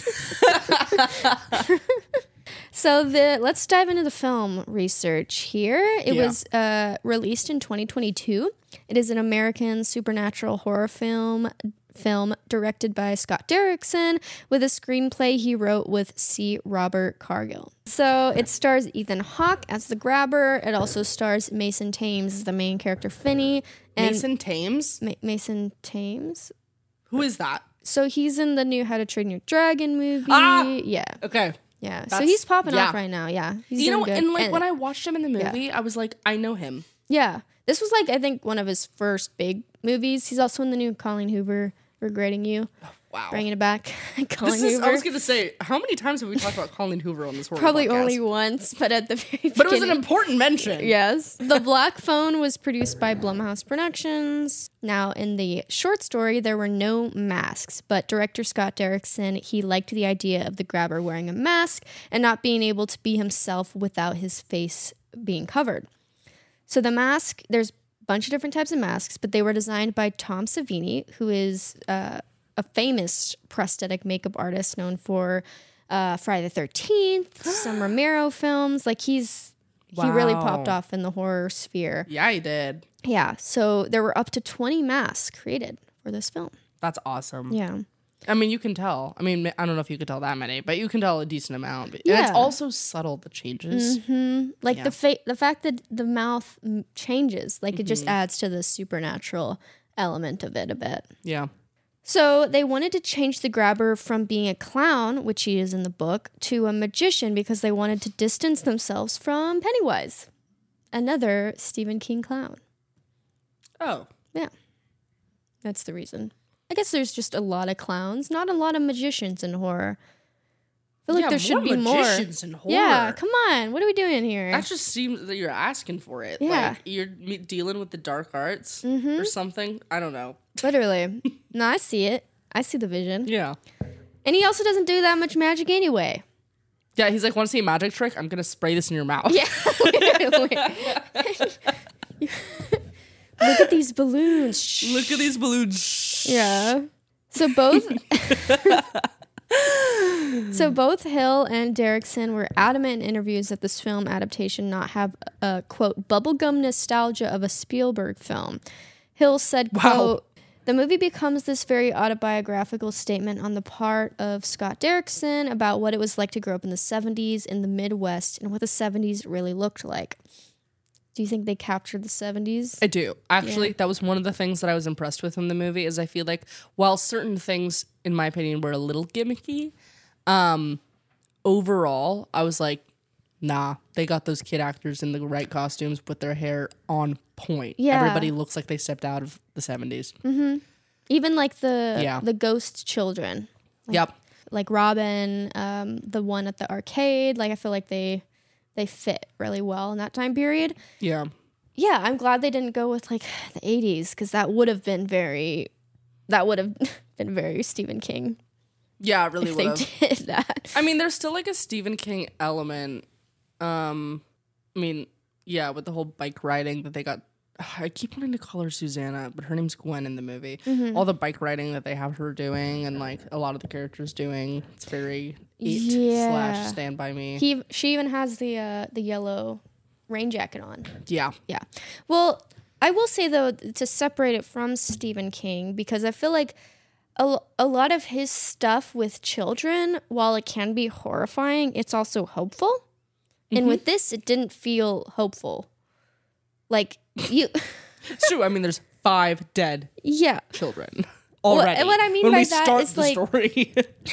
[SPEAKER 1] So the let's dive into the film research here. It
[SPEAKER 2] Yeah.
[SPEAKER 1] was uh, released in twenty twenty-two. It is an American supernatural horror film film directed by Scott Derrickson with a screenplay he wrote with C. Robert Cargill. So it stars Ethan Hawke as the grabber. It also stars Mason Thames as the main character Finney. And
[SPEAKER 2] Mason Thames?
[SPEAKER 1] Ma- Mason Thames.
[SPEAKER 2] Who is that?
[SPEAKER 1] So he's in the new How to Train Your Dragon movie.
[SPEAKER 2] Ah!
[SPEAKER 1] Yeah.
[SPEAKER 2] Okay.
[SPEAKER 1] Yeah. So
[SPEAKER 2] That's-
[SPEAKER 1] he's popping
[SPEAKER 2] yeah.
[SPEAKER 1] off right now. Yeah. He's
[SPEAKER 2] You
[SPEAKER 1] doing
[SPEAKER 2] know,
[SPEAKER 1] good.
[SPEAKER 2] and like when I watched him in the movie, I was like, I know him.
[SPEAKER 1] Yeah. This was like, I think, one of his first big movies. He's also in the new Colleen Hoover, Regretting You.
[SPEAKER 2] Wow.
[SPEAKER 1] Bringing it back. Colleen
[SPEAKER 2] This is,
[SPEAKER 1] Hoover.
[SPEAKER 2] I was going to say, how many times have we talked about Colleen Hoover on this horror
[SPEAKER 1] Probably
[SPEAKER 2] podcast?
[SPEAKER 1] only once, but at the very beginning.
[SPEAKER 2] But it was an important mention.
[SPEAKER 1] Yes. The Black Phone was produced by Blumhouse Productions. Now, in the short story, there were no masks, but director Scott Derrickson, he liked the idea of the grabber wearing a mask and not being able to be himself without his face being covered. So the mask, there's a bunch of different types of masks, but they were designed by Tom Savini, who is uh, a famous prosthetic makeup artist known for uh, Friday the thirteenth, some Romero films. Like he's he really
[SPEAKER 2] Wow.
[SPEAKER 1] popped off in the horror sphere.
[SPEAKER 2] Yeah, he did.
[SPEAKER 1] Yeah, so there were up to twenty masks created for this film.
[SPEAKER 2] That's awesome.
[SPEAKER 1] Yeah.
[SPEAKER 2] I mean, you can tell. I mean, I don't know if you could tell that many, but you can tell a decent amount. But and it's
[SPEAKER 1] Yeah.
[SPEAKER 2] also subtle, the changes.
[SPEAKER 1] Like
[SPEAKER 2] Yeah.
[SPEAKER 1] the fa- the fact that the mouth m- changes, like it
[SPEAKER 2] Mm-hmm.
[SPEAKER 1] just adds to the supernatural element of it a bit.
[SPEAKER 2] Yeah.
[SPEAKER 1] So they wanted to change the grabber from being a clown, which he is in the book, to a magician because they wanted to distance themselves from Pennywise, another Stephen King clown.
[SPEAKER 2] Oh.
[SPEAKER 1] Yeah, that's the reason. I guess there's just a lot of clowns, not a lot of magicians in horror. I feel like
[SPEAKER 2] Yeah,
[SPEAKER 1] there should
[SPEAKER 2] more
[SPEAKER 1] be more.
[SPEAKER 2] magicians in horror.
[SPEAKER 1] Yeah, come on. What are we doing here?
[SPEAKER 2] That just seems that you're asking for it.
[SPEAKER 1] Yeah.
[SPEAKER 2] Like you're me- dealing with the dark arts
[SPEAKER 1] Mm-hmm.
[SPEAKER 2] or something. I don't know.
[SPEAKER 1] Literally. No, I see it. I see the vision.
[SPEAKER 2] Yeah.
[SPEAKER 1] And he also doesn't do that much magic anyway.
[SPEAKER 2] Yeah, he's like, want to see a magic trick? I'm going to spray this in your mouth.
[SPEAKER 1] Yeah. Literally. Look at these balloons. Shh.
[SPEAKER 2] Look at these balloons.
[SPEAKER 1] Yeah. So both So both Hill and Derrickson were adamant in interviews that this film adaptation not have a quote bubblegum nostalgia of a Spielberg film. Hill said,
[SPEAKER 2] Wow.
[SPEAKER 1] quote, the movie becomes this very autobiographical statement on the part of Scott Derrickson about what it was like to grow up in the seventies in the Midwest and what the seventies really looked like. Do you think they captured the seventies?
[SPEAKER 2] I do. Actually, that was one of the things that I was impressed with in the movie is I feel like while certain things, in my opinion, were a little gimmicky, um, overall, I was like, nah, they got those kid actors in the right costumes with their hair on point.
[SPEAKER 1] Yeah.
[SPEAKER 2] Everybody looks like they stepped out of the seventies.
[SPEAKER 1] Even like the
[SPEAKER 2] Yeah.
[SPEAKER 1] the ghost children.
[SPEAKER 2] Yep.
[SPEAKER 1] Like Robin, um, the one at the arcade. Like I feel like they they fit really well in that time period.
[SPEAKER 2] Yeah.
[SPEAKER 1] Yeah, I'm glad they didn't go with like the eighties because that would have been very that would have been very Stephen King
[SPEAKER 2] Yeah, it really
[SPEAKER 1] if
[SPEAKER 2] would
[SPEAKER 1] they
[SPEAKER 2] have.
[SPEAKER 1] did that.
[SPEAKER 2] I mean, there's still like a Stephen King element. Um, I mean, yeah, with the whole bike riding that they got. I keep wanting to call her Susanna, but her name's Gwen in the movie.
[SPEAKER 1] Mm-hmm.
[SPEAKER 2] All the bike riding that they have her doing, and like a lot of the characters doing, it's very It
[SPEAKER 1] Yeah.
[SPEAKER 2] slash Stand By Me.
[SPEAKER 1] He she even has the uh, the yellow rain jacket on.
[SPEAKER 2] yeah,
[SPEAKER 1] Yeah. Well, I will say though to separate it from Stephen King because I feel like a, a lot of his stuff with children, while it can be horrifying, it's also hopeful. Mm-hmm. And with this, it didn't feel hopeful. Like, you...
[SPEAKER 2] It's true. I mean, there's five dead
[SPEAKER 1] yeah.
[SPEAKER 2] children already.
[SPEAKER 1] What, what I mean
[SPEAKER 2] when
[SPEAKER 1] by
[SPEAKER 2] we
[SPEAKER 1] that
[SPEAKER 2] start
[SPEAKER 1] is
[SPEAKER 2] the
[SPEAKER 1] like...
[SPEAKER 2] story.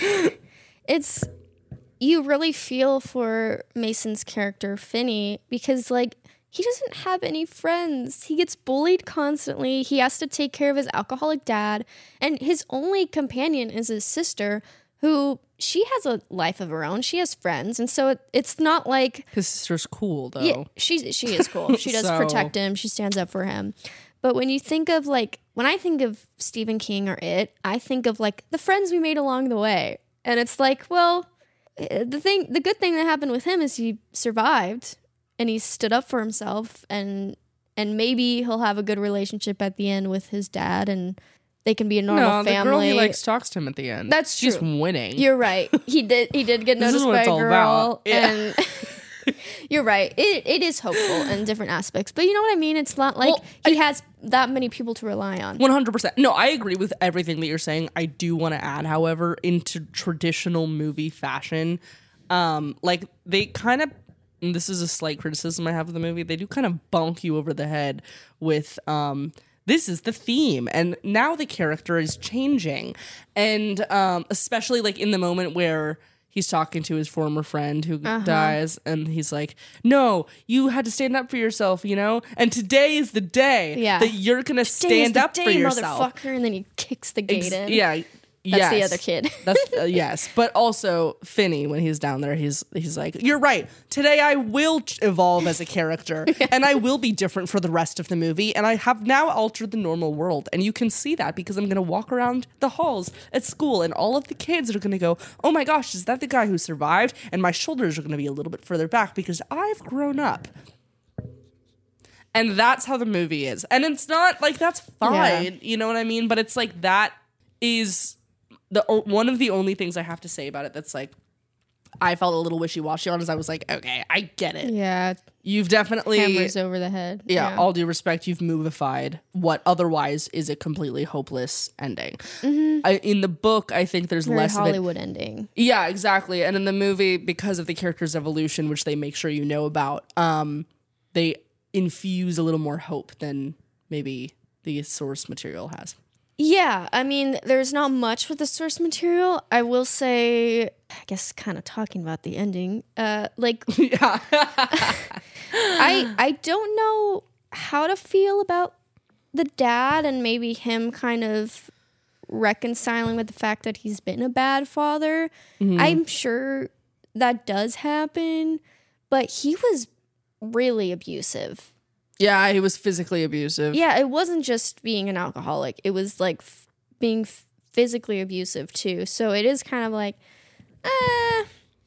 [SPEAKER 1] It's... You really feel for Mason's character, Finney, because, like, he doesn't have any friends. He gets bullied constantly. He has to take care of his alcoholic dad. And his only companion is his sister, who she has a life of her own. She has friends. And so it, it's not like...
[SPEAKER 2] His sister's cool, though.
[SPEAKER 1] Yeah, she's, she is cool. She does
[SPEAKER 2] So-
[SPEAKER 1] protect him. She stands up for him. But when you think of, like... When I think of Stephen King or It, I think of, like, the friends we made along the way. And it's like, well... The thing, the good thing that happened with him is he survived and he stood up for himself, and and maybe he'll have a good relationship at the end with his dad, and they can be a normal
[SPEAKER 2] no, the
[SPEAKER 1] family.
[SPEAKER 2] girl he likes talks to him at the end.
[SPEAKER 1] That's
[SPEAKER 2] She's
[SPEAKER 1] true.
[SPEAKER 2] winning.
[SPEAKER 1] You're right. He did. He did get
[SPEAKER 2] This is
[SPEAKER 1] noticed
[SPEAKER 2] what
[SPEAKER 1] by
[SPEAKER 2] it's
[SPEAKER 1] a
[SPEAKER 2] all
[SPEAKER 1] girl,
[SPEAKER 2] about. Yeah.
[SPEAKER 1] and you're right. It it is hopeful in different aspects, but you know what I mean. It's not like
[SPEAKER 2] Well,
[SPEAKER 1] he has that many people to rely on.
[SPEAKER 2] one hundred percent. No, I agree with everything that you're saying. I do want to add, however, into traditional movie fashion, um, like they kind of, and this is a slight criticism I have of the movie, they do kind of bonk you over the head with, um, this is the theme, and now the character is changing, and um, especially like in the moment where he's talking to his former friend who
[SPEAKER 1] Uh-huh.
[SPEAKER 2] dies, and he's like, no, you had to stand up for yourself, you know? And today is the day
[SPEAKER 1] Yeah.
[SPEAKER 2] that you're going to
[SPEAKER 1] Today is
[SPEAKER 2] stand
[SPEAKER 1] the
[SPEAKER 2] up
[SPEAKER 1] day,
[SPEAKER 2] for yourself.
[SPEAKER 1] motherfucker, and then he kicks the gate
[SPEAKER 2] Ex-
[SPEAKER 1] in.
[SPEAKER 2] yeah.
[SPEAKER 1] That's
[SPEAKER 2] yes.
[SPEAKER 1] the other kid.
[SPEAKER 2] That's uh, yes, but also Finney, when he's down there, he's he's like, "You're right. Today I will ch- evolve as a character, and I will be different for the rest of the movie. And I have now altered the normal world, and you can see that because I'm going to walk around the halls at school, and all of the kids are going to go, "Oh my gosh, is that the guy who survived?" And my shoulders are going to be a little bit further back because I've grown up. And that's how the movie is. And it's not like that's fine,
[SPEAKER 1] Yeah.
[SPEAKER 2] you know what I mean? But it's like that is the o- one of the only things I have to say about it that's like I felt a little wishy-washy on is I was like, okay, I get it.
[SPEAKER 1] Yeah,
[SPEAKER 2] You've definitely
[SPEAKER 1] hammers over the head.
[SPEAKER 2] yeah, all due respect, you've movified what otherwise is a completely hopeless ending. I, in the book, I think there's
[SPEAKER 1] Very
[SPEAKER 2] less of it.
[SPEAKER 1] Hollywood ending.
[SPEAKER 2] Yeah, exactly. And in the movie, because of the character's evolution, which they make sure you know about, um, they infuse a little more hope than maybe the source material has.
[SPEAKER 1] Yeah, I mean, there's not much with the source material. I will say, I guess, kind of talking about the ending. Uh, like,
[SPEAKER 2] Yeah.
[SPEAKER 1] I I don't know how to feel about the dad and maybe him kind of reconciling with the fact that he's been a bad father. I'm sure that does happen, but he was really abusive.
[SPEAKER 2] Yeah, he was physically abusive.
[SPEAKER 1] Yeah, it wasn't just being an alcoholic. It was like f- being f- physically abusive too. So it is kind of like, eh, I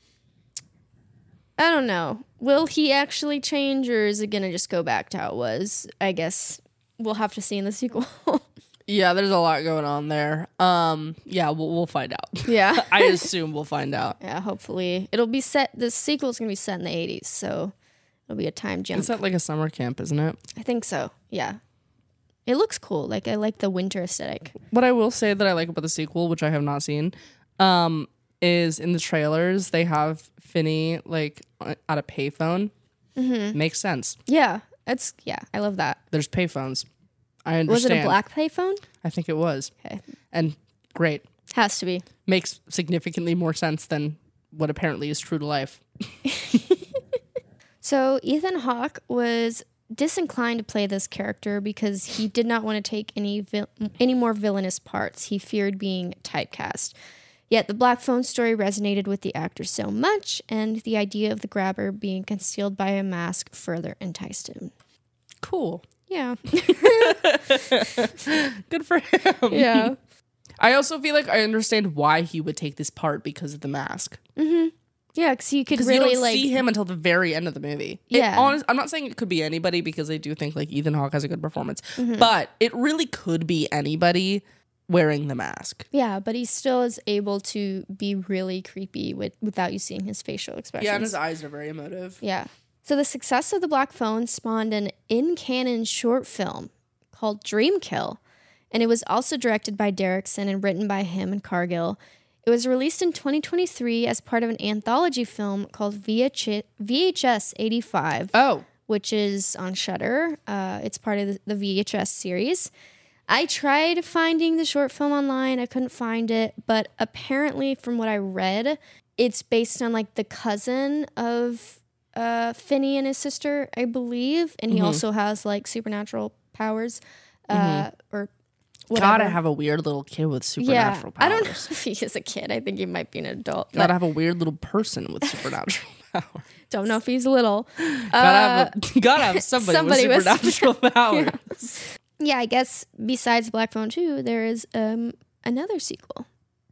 [SPEAKER 1] don't know. Will he actually change, or is it going to just go back to how it was? I guess we'll have to see in the sequel.
[SPEAKER 2] Yeah, there's a lot going on there. Um, yeah, we'll, we'll find out.
[SPEAKER 1] Yeah.
[SPEAKER 2] I assume we'll find out.
[SPEAKER 1] Yeah, hopefully. It'll be set, the sequel's going to be set in the eighties, so it'll be a time jump.
[SPEAKER 2] It's at like a summer camp, isn't it?
[SPEAKER 1] I think so, yeah. It looks cool. Like, I like the winter aesthetic.
[SPEAKER 2] What I will say that I like about the sequel, which I have not seen, um, is in the trailers they have Finney like at a payphone. Mm-hmm. Makes sense.
[SPEAKER 1] Yeah, it's, yeah, I love that.
[SPEAKER 2] There's payphones. I understand.
[SPEAKER 1] Was it a black payphone?
[SPEAKER 2] I think it was.
[SPEAKER 1] Okay.
[SPEAKER 2] And great.
[SPEAKER 1] Has to be.
[SPEAKER 2] Makes significantly more sense than what apparently is true to life.
[SPEAKER 1] So Ethan Hawke was disinclined to play this character because he did not want to take any vil- any more villainous parts. He feared being typecast. Yet the black phone story resonated with the actor so much, and the idea of the grabber being concealed by a mask further enticed him.
[SPEAKER 2] Cool.
[SPEAKER 1] Yeah.
[SPEAKER 2] Good for him.
[SPEAKER 1] Yeah.
[SPEAKER 2] I also feel like I understand why he would take this part because of the mask.
[SPEAKER 1] Yeah, because you could
[SPEAKER 2] Because
[SPEAKER 1] really
[SPEAKER 2] you don't
[SPEAKER 1] like
[SPEAKER 2] see him until the very end of the movie. It
[SPEAKER 1] Yeah.
[SPEAKER 2] honest, I'm not saying it could be anybody because I do think like Ethan Hawke has a good performance,
[SPEAKER 1] Mm-hmm.
[SPEAKER 2] but it really could be anybody wearing the mask.
[SPEAKER 1] Yeah, but he still is able to be really creepy with without you seeing his facial expressions.
[SPEAKER 2] Yeah, and his eyes are very emotive.
[SPEAKER 1] Yeah. So the success of the Black Phone spawned an in-canon short film called Dream Kill. and it was also directed by Derrickson and written by him and Cargill. It was released in twenty twenty-three as part of an anthology film called V H S eighty-five,
[SPEAKER 2] Oh.
[SPEAKER 1] which is on Shudder. Uh, it's part of the, the V H S series. I tried finding the short film online. I couldn't find it, but apparently from what I read, it's based on like the cousin of uh, Finney and his sister, I believe. And he
[SPEAKER 2] Mm-hmm.
[SPEAKER 1] also has like supernatural powers uh,
[SPEAKER 2] Mm-hmm.
[SPEAKER 1] or whatever.
[SPEAKER 2] Gotta have a weird little kid with supernatural
[SPEAKER 1] yeah, I
[SPEAKER 2] powers.
[SPEAKER 1] don't know if he is a kid. I think he might be an adult.
[SPEAKER 2] Gotta
[SPEAKER 1] But
[SPEAKER 2] have a weird little person with supernatural powers.
[SPEAKER 1] don't know if he's little.
[SPEAKER 2] Gotta,
[SPEAKER 1] Uh,
[SPEAKER 2] have a, gotta have somebody,
[SPEAKER 1] somebody
[SPEAKER 2] with
[SPEAKER 1] with
[SPEAKER 2] supernatural powers.
[SPEAKER 1] yeah, I guess besides Black Phone two, there is um, another sequel.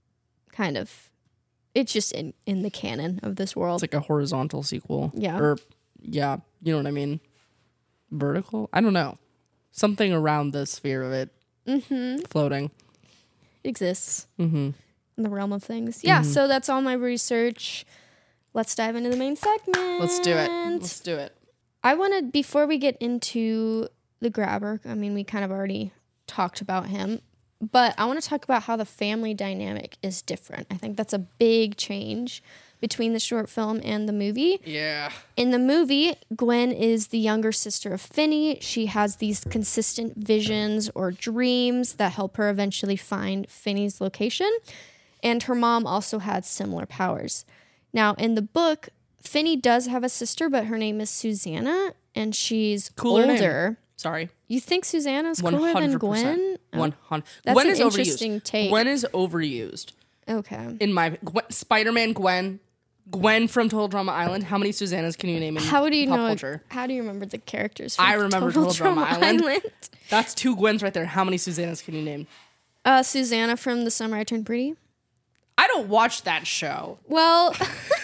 [SPEAKER 1] Kind of. It's just in, in the canon of this world.
[SPEAKER 2] It's like a horizontal sequel.
[SPEAKER 1] Yeah.
[SPEAKER 2] Or, yeah, you know what I mean? Vertical? I don't know. Something around the sphere of it. Mm-hmm. Floating.
[SPEAKER 1] It exists
[SPEAKER 2] Mm-hmm.
[SPEAKER 1] in the realm of things. Yeah, so that's all my research. Let's dive into the main segment.
[SPEAKER 2] Let's do it. Let's do it.
[SPEAKER 1] I want to, before we get into the grabber, I mean, we kind of already talked about him, but I want to talk about how the family dynamic is different. I think that's a big change between the short film and the movie.
[SPEAKER 2] Yeah.
[SPEAKER 1] In the movie, Gwen is the younger sister of Finney. She has these consistent visions or dreams that help her eventually find Finney's location. And her mom also had similar powers. Now, in the book, Finney does have a sister, but her name is Susanna, and she's
[SPEAKER 2] Cooler name.
[SPEAKER 1] older.
[SPEAKER 2] Sorry.
[SPEAKER 1] You think Susanna's
[SPEAKER 2] one
[SPEAKER 1] cooler
[SPEAKER 2] hundred
[SPEAKER 1] than
[SPEAKER 2] percent.
[SPEAKER 1] Gwen? Oh,
[SPEAKER 2] one hundred
[SPEAKER 1] That's
[SPEAKER 2] Gwen
[SPEAKER 1] an
[SPEAKER 2] is
[SPEAKER 1] interesting
[SPEAKER 2] overused.
[SPEAKER 1] take.
[SPEAKER 2] Gwen is overused.
[SPEAKER 1] Okay.
[SPEAKER 2] In my Gwen, Spider-Man Gwen, Gwen from Total Drama Island. How many Susannas can you name in
[SPEAKER 1] How do you
[SPEAKER 2] pop
[SPEAKER 1] know?
[SPEAKER 2] culture?
[SPEAKER 1] How do you remember the characters? From
[SPEAKER 2] I remember
[SPEAKER 1] Total,
[SPEAKER 2] Total Drama
[SPEAKER 1] Drama
[SPEAKER 2] Island.
[SPEAKER 1] Island?
[SPEAKER 2] That's two Gwens right there. How many Susannas can you name?
[SPEAKER 1] Uh, Susanna from The Summer I Turned Pretty.
[SPEAKER 2] I don't watch that show.
[SPEAKER 1] Well,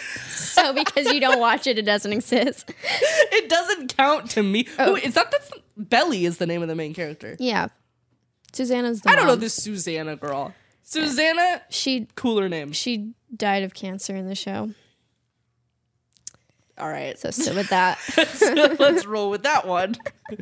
[SPEAKER 1] so because you don't watch it, it doesn't exist.
[SPEAKER 2] It doesn't count to me.
[SPEAKER 1] Oh.
[SPEAKER 2] Who is that? That's Belly is the name of the main character.
[SPEAKER 1] Yeah, Susanna's the
[SPEAKER 2] I don't know
[SPEAKER 1] mom.
[SPEAKER 2] this Susanna girl. Susanna,
[SPEAKER 1] She
[SPEAKER 2] cooler name.
[SPEAKER 1] she died of cancer in the show.
[SPEAKER 2] All right,
[SPEAKER 1] So sit with that.
[SPEAKER 2] so let's roll with that one.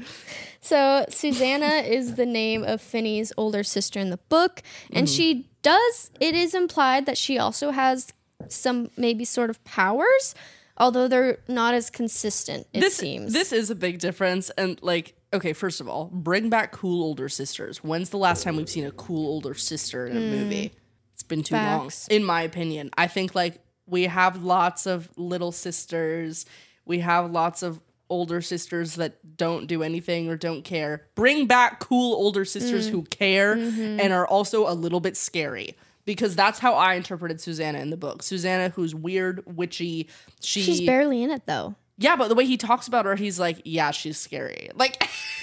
[SPEAKER 1] So Susanna is the name of Finney's older sister in the book, and she does. It is implied that she also has some maybe sort of powers, although they're not as consistent. It
[SPEAKER 2] this
[SPEAKER 1] seems.
[SPEAKER 2] this is a big difference, and like, okay, first of all, bring back cool older sisters. When's the last time we've seen a cool older sister in a movie? It's been too
[SPEAKER 1] Facts.
[SPEAKER 2] long, in my opinion. I think like we have lots of little sisters. We have lots of older sisters that don't do anything or don't care. Bring back cool older sisters who care and are also a little bit scary. Because that's how I interpreted Susanna in the book. Susanna, who's weird, witchy. She,
[SPEAKER 1] She's barely in it though.
[SPEAKER 2] yeah, but the way he talks about her, he's like, yeah, she's scary. Like,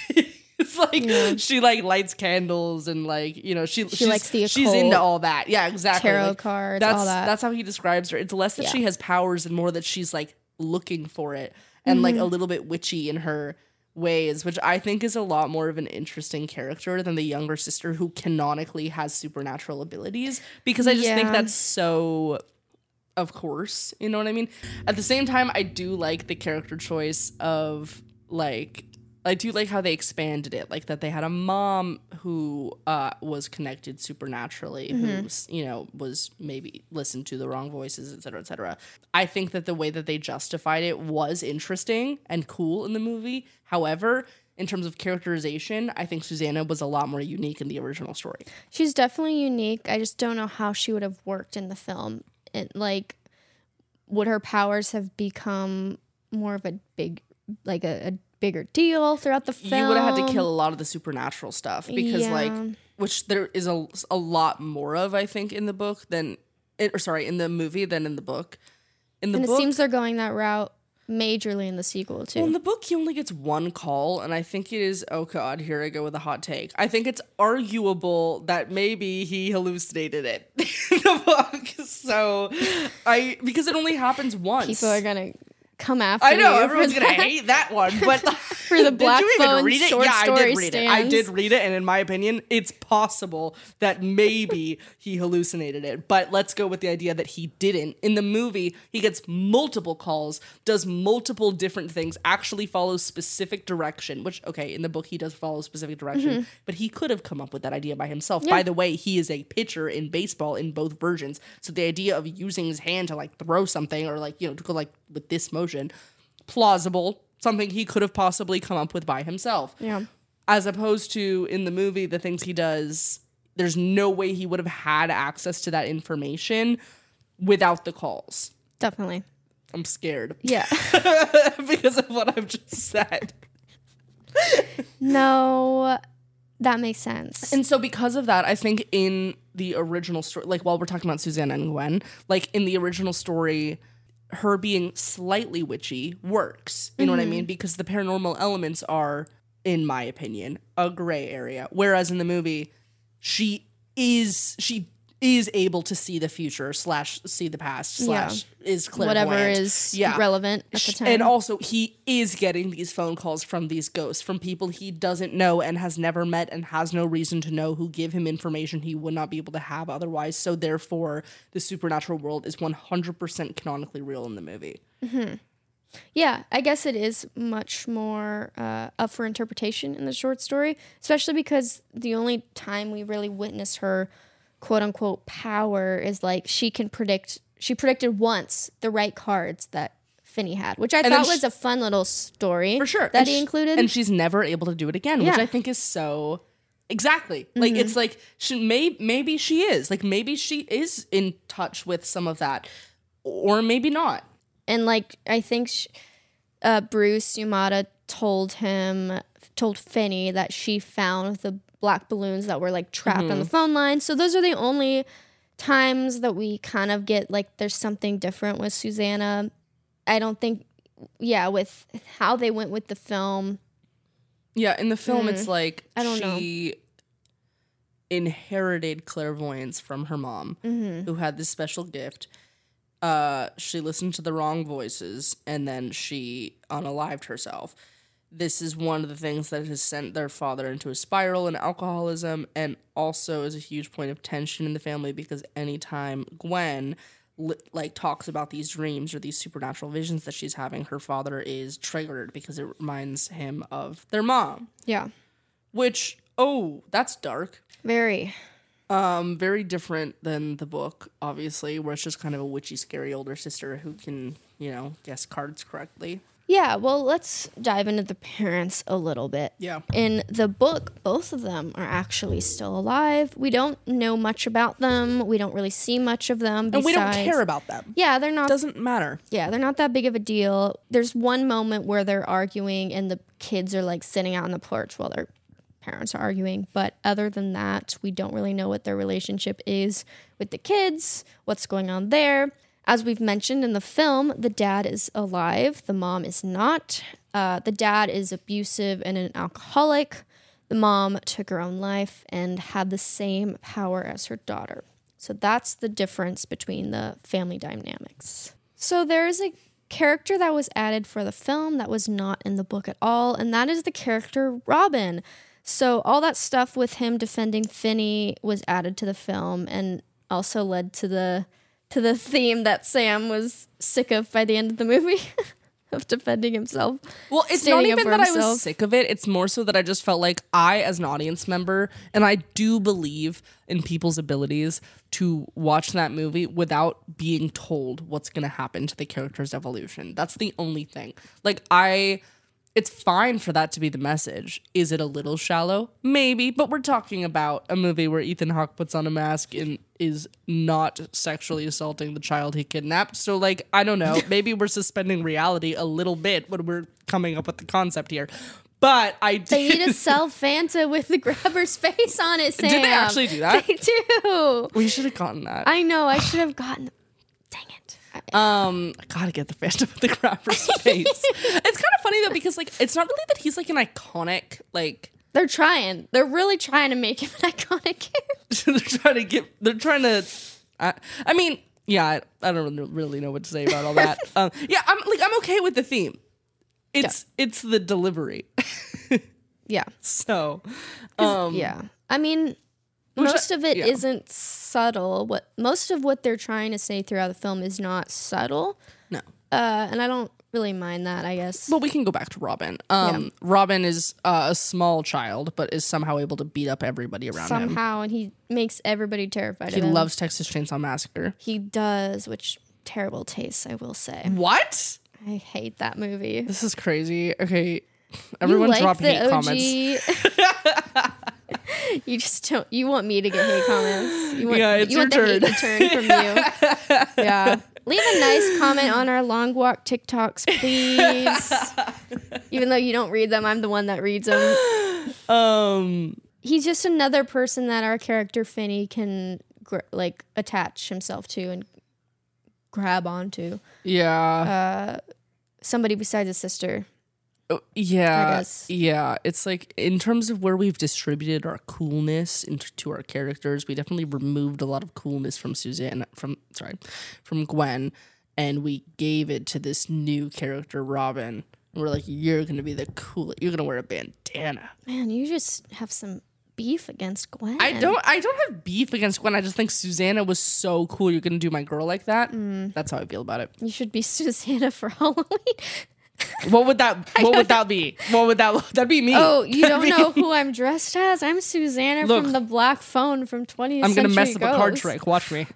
[SPEAKER 2] it's like she like lights candles and like, you know, she, she's,
[SPEAKER 1] likes the
[SPEAKER 2] she's
[SPEAKER 1] occult,
[SPEAKER 2] into all that. Yeah, exactly.
[SPEAKER 1] tarot
[SPEAKER 2] Like,
[SPEAKER 1] cards,
[SPEAKER 2] that's,
[SPEAKER 1] all that.
[SPEAKER 2] That's how he describes her. It's less that
[SPEAKER 1] Yeah.
[SPEAKER 2] she has powers and more that she's like looking for it and like a
[SPEAKER 1] Mm-hmm.
[SPEAKER 2] little bit witchy in her ways, which I think is a lot more of an interesting character than the younger sister who canonically has supernatural abilities, because I just think
[SPEAKER 1] Yeah.
[SPEAKER 2] that's so, of course, you know what I mean? At the same time, I do like the character choice of like, I do like how they expanded it, like that they had a mom who uh, was connected supernaturally, who's, you know, was maybe listened to the wrong voices, et cetera, et cetera. I think that the way that they justified it was interesting and cool in the movie. However, in terms of characterization, I think Susanna was a lot more unique in the original story.
[SPEAKER 1] She's definitely unique. I just don't know how she would have worked in the film. It, like, would her powers have become more of a big, like a, a bigger deal throughout the film?
[SPEAKER 2] You would have had to kill a lot of the supernatural stuff because,
[SPEAKER 1] Yeah.
[SPEAKER 2] like, which there is a, a lot more of, I think, in the book than, it, or sorry, in the movie than in the book. In the
[SPEAKER 1] And
[SPEAKER 2] book,
[SPEAKER 1] it seems they're going that route majorly in the sequel too.
[SPEAKER 2] well, in the book, he only gets one call, and I think it is, oh god, here I go with a hot take. I think it's arguable that maybe he hallucinated it in the book. So, I, because it only happens once.
[SPEAKER 1] People are gonna come after
[SPEAKER 2] I know
[SPEAKER 1] you
[SPEAKER 2] everyone's
[SPEAKER 1] for
[SPEAKER 2] gonna
[SPEAKER 1] that.
[SPEAKER 2] hate that one, but
[SPEAKER 1] for the Black
[SPEAKER 2] Did you even
[SPEAKER 1] Phone
[SPEAKER 2] read it?
[SPEAKER 1] short
[SPEAKER 2] Yeah, I
[SPEAKER 1] story
[SPEAKER 2] did read it. I
[SPEAKER 1] stands.
[SPEAKER 2] did read it, and in my opinion, it's possible that maybe he hallucinated it. But let's go with the idea that he didn't. In the movie, he gets multiple calls, does multiple different things, actually follows specific direction, which, okay, in the book, he does follow specific direction,
[SPEAKER 1] Mm-hmm.
[SPEAKER 2] but he could have come up with that idea by himself.
[SPEAKER 1] Yeah.
[SPEAKER 2] By the way, he is a pitcher in baseball in both versions. So the idea of using his hand to like throw something or like, you know, to go like with this motion, plausible, something he could have possibly come up with by himself.
[SPEAKER 1] Yeah.
[SPEAKER 2] As opposed to in the movie, the things he does, there's no way he would have had access to that information without the calls.
[SPEAKER 1] Definitely.
[SPEAKER 2] I'm scared.
[SPEAKER 1] Yeah.
[SPEAKER 2] Because of what I've just said.
[SPEAKER 1] No, that makes sense.
[SPEAKER 2] And so because of that, I think in the original story, like while we're talking about Susanna and Gwen, like in the original story, her being slightly witchy works. You know what I mean? Because the paranormal elements are, in my opinion, a gray area. Whereas in the movie, she is she is able to see the future slash see the past slash is clairvoyant.
[SPEAKER 1] Whatever is
[SPEAKER 2] Yeah.
[SPEAKER 1] relevant at the time.
[SPEAKER 2] And also, he is getting these phone calls from these ghosts, from people he doesn't know and has never met and has no reason to know, who give him information he would not be able to have otherwise. So therefore, the supernatural world is one hundred percent canonically real in the movie.
[SPEAKER 1] Yeah, I guess it is much more uh, up for interpretation in the short story, especially because the only time we really witness her quote unquote power is like she can predict, she predicted once the right cards that Finney had, which I
[SPEAKER 2] And
[SPEAKER 1] thought
[SPEAKER 2] then
[SPEAKER 1] was
[SPEAKER 2] she-
[SPEAKER 1] a fun little story
[SPEAKER 2] For sure.
[SPEAKER 1] that
[SPEAKER 2] And
[SPEAKER 1] he
[SPEAKER 2] sh-
[SPEAKER 1] included.
[SPEAKER 2] And she's never able to do it again, which
[SPEAKER 1] Yeah.
[SPEAKER 2] I think is so... Exactly. Like, it's like, she may, maybe she is. Like, maybe she is in touch with some of that. Or maybe not.
[SPEAKER 1] And like I think sh- uh, Bruce Yamada told him, told Finney that she found the black balloons that were like trapped
[SPEAKER 2] Mm-hmm.
[SPEAKER 1] on the phone line. So those are the only times that we kind of get like there's something different with Susanna. I don't think, yeah, with how they went with the film.
[SPEAKER 2] Yeah, in the film, it's like
[SPEAKER 1] I don't
[SPEAKER 2] she inherited clairvoyance from her mom, who had this special gift. Uh, she listened to the wrong voices, and then she unalived herself. This is one of the things that has sent their father into a spiral in alcoholism, and also is a huge point of tension in the family because anytime Gwen li- like talks about these dreams or these supernatural visions that she's having, her father is triggered because it reminds him of their mom.
[SPEAKER 1] Yeah,
[SPEAKER 2] Which, oh, that's dark.
[SPEAKER 1] very.
[SPEAKER 2] Um, very different than the book, obviously, where it's just kind of a witchy, scary older sister who can, you know, guess cards correctly.
[SPEAKER 1] Yeah, well, let's dive into the parents a little bit.
[SPEAKER 2] Yeah.
[SPEAKER 1] In the book, both of them are actually still alive. We don't know much about them. We don't really see much of them.
[SPEAKER 2] And we don't
[SPEAKER 1] besides-
[SPEAKER 2] care about them.
[SPEAKER 1] Yeah, they're not.
[SPEAKER 2] Doesn't matter.
[SPEAKER 1] Yeah, they're not that big of a deal. There's one moment where they're arguing, and the kids are like sitting out on the porch while their parents are arguing. But other than that, we don't really know what their relationship is with the kids, what's going on there. As we've mentioned in the film, the dad is alive. The mom is not. Uh, the dad is abusive and an alcoholic. The mom took her own life and had the same power as her daughter. So that's the difference between the family dynamics. So there's a character that was added for the film that was not in the book at all, and that is the character Robin. So all that stuff with him defending Finney was added to the film and also led to the to the theme that Sam was sick of by the end of the movie of defending himself.
[SPEAKER 2] Well, it's
[SPEAKER 1] standing
[SPEAKER 2] not
[SPEAKER 1] up
[SPEAKER 2] even
[SPEAKER 1] for
[SPEAKER 2] that I
[SPEAKER 1] himself.
[SPEAKER 2] was sick of it. It's more so that I just felt like I, as an audience member, and I do believe in people's abilities to watch that movie without being told what's going to happen to the character's evolution. That's the only thing. Like, I... It's fine for that to be the message. Is it a little shallow? Maybe, but we're talking about a movie where Ethan Hawke puts on a mask and is not sexually assaulting the child he kidnapped. So, like, I don't know. Maybe we're suspending reality a little bit when we're coming up with the concept here. But I did.
[SPEAKER 1] They need to sell Fanta with the grabber's face on it, Sam.
[SPEAKER 2] Did they actually do that?
[SPEAKER 1] They do.
[SPEAKER 2] We should have gotten that.
[SPEAKER 1] I know. I should have gotten. Dang it.
[SPEAKER 2] Um, I gotta get the Phantom with the grabber's face. It's kind of funny though because like it's not really that he's like an iconic like.
[SPEAKER 1] They're trying. They're really trying to make him an iconic character.
[SPEAKER 2] They're trying to get. They're trying to. I, I mean, yeah, I, I don't really know what to say about all that. um, yeah, I'm like I'm okay with the theme. It's it's the delivery.
[SPEAKER 1] Yeah.
[SPEAKER 2] So, um,
[SPEAKER 1] yeah. I mean,
[SPEAKER 2] Which
[SPEAKER 1] most
[SPEAKER 2] I-
[SPEAKER 1] of it
[SPEAKER 2] yeah.
[SPEAKER 1] not subtle. What most of what they're trying to say throughout the film is not subtle.
[SPEAKER 2] no.
[SPEAKER 1] Uh, and I don't really mind that, I guess.
[SPEAKER 2] But we can go back to Robin. Um, Robin is uh, a small child, but is somehow able to beat up everybody around him.
[SPEAKER 1] Somehow, and he makes everybody terrified
[SPEAKER 2] He
[SPEAKER 1] of him.
[SPEAKER 2] loves Texas Chainsaw Massacre.
[SPEAKER 1] He does, which terrible taste, I will say.
[SPEAKER 2] What?
[SPEAKER 1] I hate that movie.
[SPEAKER 2] This is crazy. Okay, everyone
[SPEAKER 1] you like
[SPEAKER 2] drop
[SPEAKER 1] the
[SPEAKER 2] hate
[SPEAKER 1] O
[SPEAKER 2] comments.
[SPEAKER 1] G. You just don't. You want me to get hate comments. You want,
[SPEAKER 2] Yeah, it's
[SPEAKER 1] you
[SPEAKER 2] your
[SPEAKER 1] want the hate to turn from you. Yeah. Leave a nice comment on our long walk TikToks, please. Even though you don't read them, I'm the one that reads them.
[SPEAKER 2] Um,
[SPEAKER 1] He's just another person that our character Finney can gr- like attach himself to and grab onto.
[SPEAKER 2] yeah,
[SPEAKER 1] Somebody besides his sister.
[SPEAKER 2] Oh, yeah,
[SPEAKER 1] I guess.
[SPEAKER 2] yeah. It's like in terms of where we've distributed our coolness into to our characters, we definitely removed a lot of coolness from Suzanne, from sorry, from Gwen, and we gave it to this new character, Robin. And we're like, you're gonna be the coolest. You're gonna wear a bandana.
[SPEAKER 1] Man, you just have some beef against Gwen.
[SPEAKER 2] I don't. I don't have beef against Gwen. I just think Susanna was so cool. You're gonna do my girl like that.
[SPEAKER 1] Mm.
[SPEAKER 2] That's how I feel about it.
[SPEAKER 1] You should be Susanna for Halloween.
[SPEAKER 2] What would that? What would that be? What would that? That'd be me.
[SPEAKER 1] Oh, you
[SPEAKER 2] That'd
[SPEAKER 1] don't
[SPEAKER 2] be
[SPEAKER 1] know
[SPEAKER 2] me.
[SPEAKER 1] who I'm dressed as? I'm Susanna
[SPEAKER 2] Look.
[SPEAKER 1] from the Black Phone from twentieth
[SPEAKER 2] I'm gonna
[SPEAKER 1] Century
[SPEAKER 2] mess up a card
[SPEAKER 1] Ghost.
[SPEAKER 2] trick. Watch me.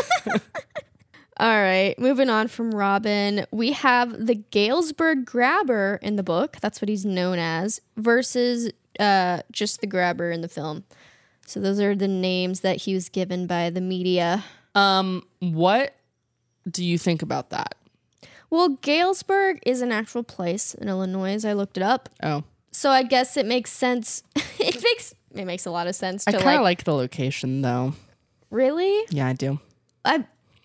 [SPEAKER 1] All right, moving on from Robin, we have the Galesburg Grabber in the book. That's what he's known as, versus uh, just the Grabber in the film. So those are the names that he was given by the media.
[SPEAKER 2] um, what do you think about that?
[SPEAKER 1] Well, Galesburg is an actual place in Illinois. I looked it up.
[SPEAKER 2] Oh,
[SPEAKER 1] So I guess it makes sense. it makes it makes a lot of sense
[SPEAKER 2] I
[SPEAKER 1] to
[SPEAKER 2] kind of
[SPEAKER 1] like,
[SPEAKER 2] like the location though.
[SPEAKER 1] really?
[SPEAKER 2] Yeah, I do.
[SPEAKER 1] I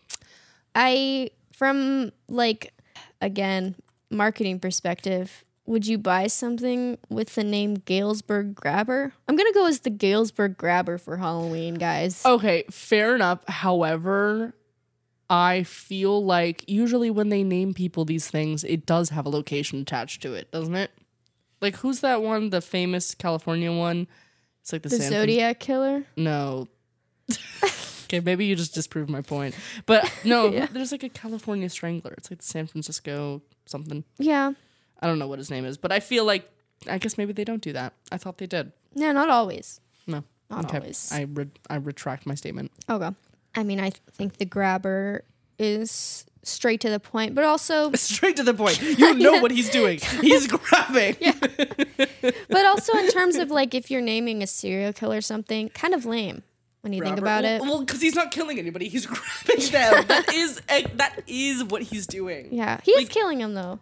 [SPEAKER 1] I from like again, marketing perspective, would you buy something with the name Galesburg Grabber? I'm going to go as the Galesburg Grabber for Halloween, guys.
[SPEAKER 2] Okay, fair enough. However, I feel like usually when they name people these things, it does have a location attached to it, doesn't it? Like, who's that one? The famous California one? It's like the,
[SPEAKER 1] the
[SPEAKER 2] San
[SPEAKER 1] Zodiac Killer?
[SPEAKER 2] Fran- no. Okay, maybe you just disproved my point. But no,
[SPEAKER 1] Yeah.
[SPEAKER 2] there's like a California Strangler. It's like the San Francisco something.
[SPEAKER 1] Yeah.
[SPEAKER 2] I don't know what his name is, but I feel like I guess maybe they don't do that. I thought they did.
[SPEAKER 1] No, not always.
[SPEAKER 2] No.
[SPEAKER 1] Not
[SPEAKER 2] okay.
[SPEAKER 1] always.
[SPEAKER 2] I re- I retract my statement.
[SPEAKER 1] Okay. I mean, I th- think the Grabber is straight to the point, but also
[SPEAKER 2] Straight to the point. You know what he's doing. He's grabbing. Yeah.
[SPEAKER 1] but also in terms of like if you're naming a serial killer or something, kind of lame when you think about
[SPEAKER 2] well,
[SPEAKER 1] it.
[SPEAKER 2] Well, because he's not killing anybody. He's grabbing them. That is eh, that is what he's doing.
[SPEAKER 1] Yeah, he is
[SPEAKER 2] like-
[SPEAKER 1] killing him though.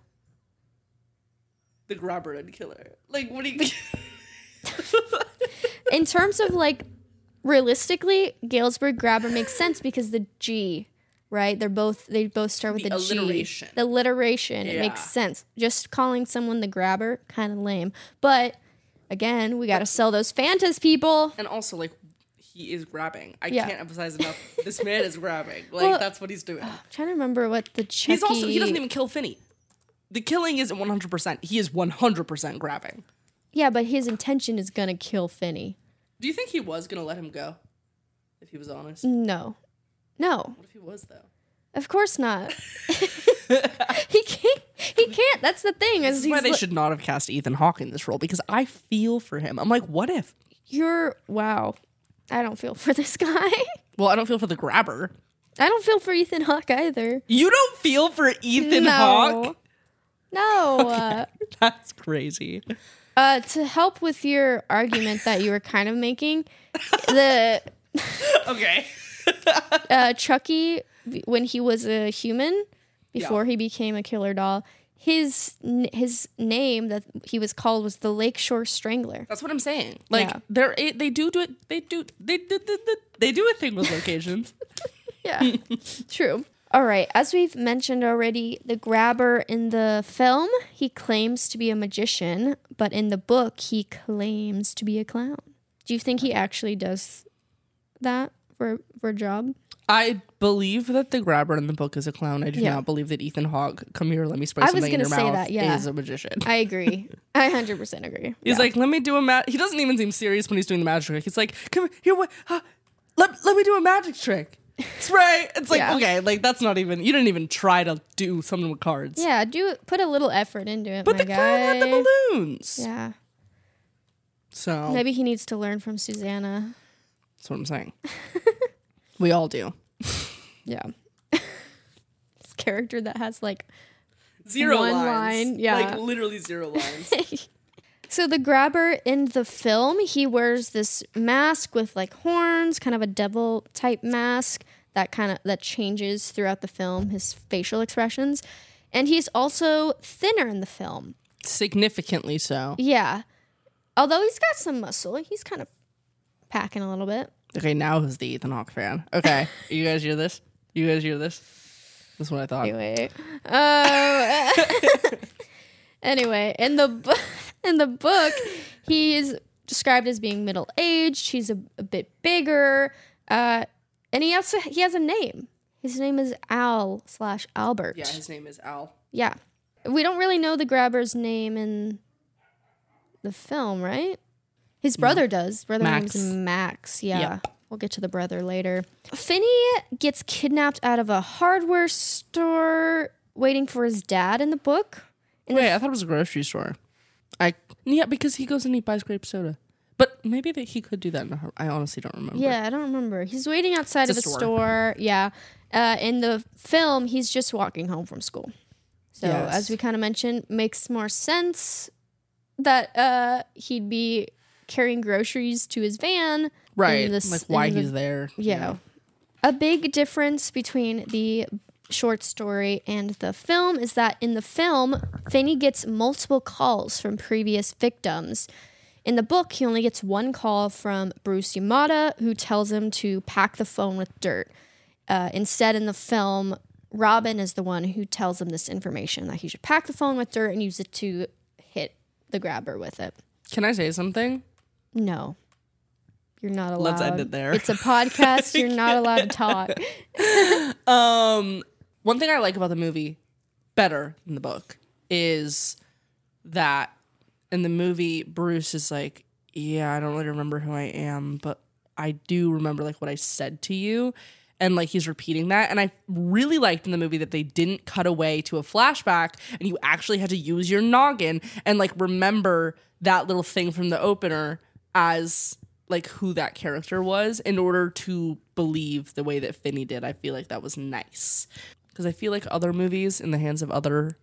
[SPEAKER 2] The grabber and killer. Like, what do you...
[SPEAKER 1] In terms of like realistically, Galesburg Grabber makes sense because the G, right? They're both they both start with
[SPEAKER 2] The
[SPEAKER 1] a G.
[SPEAKER 2] alliteration.
[SPEAKER 1] The alliteration. It
[SPEAKER 2] Yeah.
[SPEAKER 1] makes sense. Just calling someone the Grabber, kind of lame. But again, we got to sell those Fantas, people.
[SPEAKER 2] And also, like, he is grabbing. I
[SPEAKER 1] Yeah.
[SPEAKER 2] can't emphasize enough. This man is grabbing. Like,
[SPEAKER 1] Well,
[SPEAKER 2] that's what he's doing.
[SPEAKER 1] I'm trying to remember what the Chucky.
[SPEAKER 2] He's also, he doesn't even kill Finney. The killing isn't one hundred percent. He is one hundred percent grabbing.
[SPEAKER 1] Yeah, but his intention is gonna kill Finney.
[SPEAKER 2] Do you think he was going to let him go? If he was honest?
[SPEAKER 1] No, no,
[SPEAKER 2] What if he was, though?
[SPEAKER 1] of course not. he can't. He can't. That's the thing.
[SPEAKER 2] This
[SPEAKER 1] Is
[SPEAKER 2] is why
[SPEAKER 1] he's
[SPEAKER 2] they
[SPEAKER 1] li-
[SPEAKER 2] should not have cast Ethan Hawke in this role, because I feel for him. I'm like, what if?
[SPEAKER 1] You're wow. I don't feel for this guy.
[SPEAKER 2] Well, I don't feel for the grabber.
[SPEAKER 1] I don't feel for Ethan Hawke either.
[SPEAKER 2] You don't feel for Ethan
[SPEAKER 1] no.
[SPEAKER 2] Hawke?
[SPEAKER 1] No. Uh,
[SPEAKER 2] That's crazy.
[SPEAKER 1] uh, to help with your argument that you were kind of making, the
[SPEAKER 2] Okay.
[SPEAKER 1] uh, Chucky, when he was a human, before he became a killer doll, his n- his name that he was called was the Lakeshore Strangler.
[SPEAKER 2] That's what I'm saying. Like,
[SPEAKER 1] Yeah.
[SPEAKER 2] they're it, they do do it. They do they do they, they, they do a thing with locations.
[SPEAKER 1] Yeah, true. All right, as we've mentioned already, the Grabber in the film, he claims to be a magician, but in the book, he claims to be a clown. Do you think he actually does that for for a job?
[SPEAKER 2] I believe that the grabber in the book is a clown. I do
[SPEAKER 1] Yeah.
[SPEAKER 2] not believe that Ethan Hawke, come here, let me spray
[SPEAKER 1] I was
[SPEAKER 2] something in
[SPEAKER 1] gonna
[SPEAKER 2] your
[SPEAKER 1] say
[SPEAKER 2] mouth,
[SPEAKER 1] that, yeah.
[SPEAKER 2] is a magician.
[SPEAKER 1] I agree. I one hundred percent agree.
[SPEAKER 2] He's
[SPEAKER 1] Yeah.
[SPEAKER 2] like, let me do a magic. He doesn't even seem serious when he's doing the magic trick. He's like, come here, what? Huh? Let, let me do a magic trick. Spray. It's like,
[SPEAKER 1] Yeah.
[SPEAKER 2] okay, like that's not even, you didn't even try to do something with cards.
[SPEAKER 1] Yeah, do put a little effort into it,
[SPEAKER 2] But
[SPEAKER 1] my
[SPEAKER 2] the clown had the
[SPEAKER 1] guy.
[SPEAKER 2] balloons.
[SPEAKER 1] Yeah.
[SPEAKER 2] So
[SPEAKER 1] Maybe he needs to learn from Susanna.
[SPEAKER 2] that's what I'm saying. We all do.
[SPEAKER 1] Yeah. This character that has like
[SPEAKER 2] Zero
[SPEAKER 1] One
[SPEAKER 2] lines.
[SPEAKER 1] line, yeah.
[SPEAKER 2] Like literally zero lines.
[SPEAKER 1] So the grabber in the film, he wears this mask with like horns, kind of a devil type mask that kind of that changes throughout the film, his facial expressions. And he's also thinner in the film.
[SPEAKER 2] Significantly so.
[SPEAKER 1] Yeah. Although he's got some muscle, he's kind of packing a little bit.
[SPEAKER 2] Okay, now who's the Ethan Hawke fan? Okay, you guys hear this? You guys hear this? That's what I thought.
[SPEAKER 1] Anyway, uh, anyway, in the bu- in the book, he's described as being middle aged. He's a, a bit bigger, uh, and he also he has a name. His name is Al slash Albert.
[SPEAKER 2] Yeah, his name is Al.
[SPEAKER 1] Yeah, we don't really know the grabber's name in the film, right? His brother does. Brother
[SPEAKER 2] Max.
[SPEAKER 1] name's Max. Yeah.
[SPEAKER 2] Yep.
[SPEAKER 1] We'll get to the brother later. Finney gets kidnapped out of a hardware store waiting for his dad in the book. In
[SPEAKER 2] Wait,
[SPEAKER 1] the
[SPEAKER 2] I thought it was a grocery store. I yeah, because he goes and he buys grape soda. But maybe that he could do that. In a, I honestly don't remember.
[SPEAKER 1] Yeah, I don't remember. He's waiting outside
[SPEAKER 2] It's
[SPEAKER 1] of
[SPEAKER 2] a
[SPEAKER 1] a
[SPEAKER 2] store.
[SPEAKER 1] store. Yeah. Uh, in the film, he's just walking home from school. So,
[SPEAKER 2] Yes.
[SPEAKER 1] as we kind of mentioned, makes more sense that uh, he'd be carrying groceries to his van.
[SPEAKER 2] Right.
[SPEAKER 1] in this-
[SPEAKER 2] like why
[SPEAKER 1] in the-
[SPEAKER 2] he's there.
[SPEAKER 1] Yeah. A big difference between the short story and the film is that in the film, Finney gets multiple calls from previous victims. In the book, he only gets one call from Bruce Yamada, who tells him to pack the phone with dirt. Uh, instead, in the film, Robin is the one who tells him this information, that he should pack the phone with dirt and use it to hit the grabber with it.
[SPEAKER 2] Can I say something?
[SPEAKER 1] No. You're not allowed.
[SPEAKER 2] Let's end it there.
[SPEAKER 1] It's a podcast. You're not allowed to talk.
[SPEAKER 2] Um, one thing I like about the movie better than the book is that in the movie, Bruce is like, yeah, I don't really remember who I am, but I do remember like what I said to you. And like he's repeating that. And I really liked in the movie that they didn't cut away to a flashback and you actually had to use your noggin and like remember that little thing from the opener as like who that character was in order to believe the way that Finney did. I feel like that was nice. Because I feel like other movies in the hands of other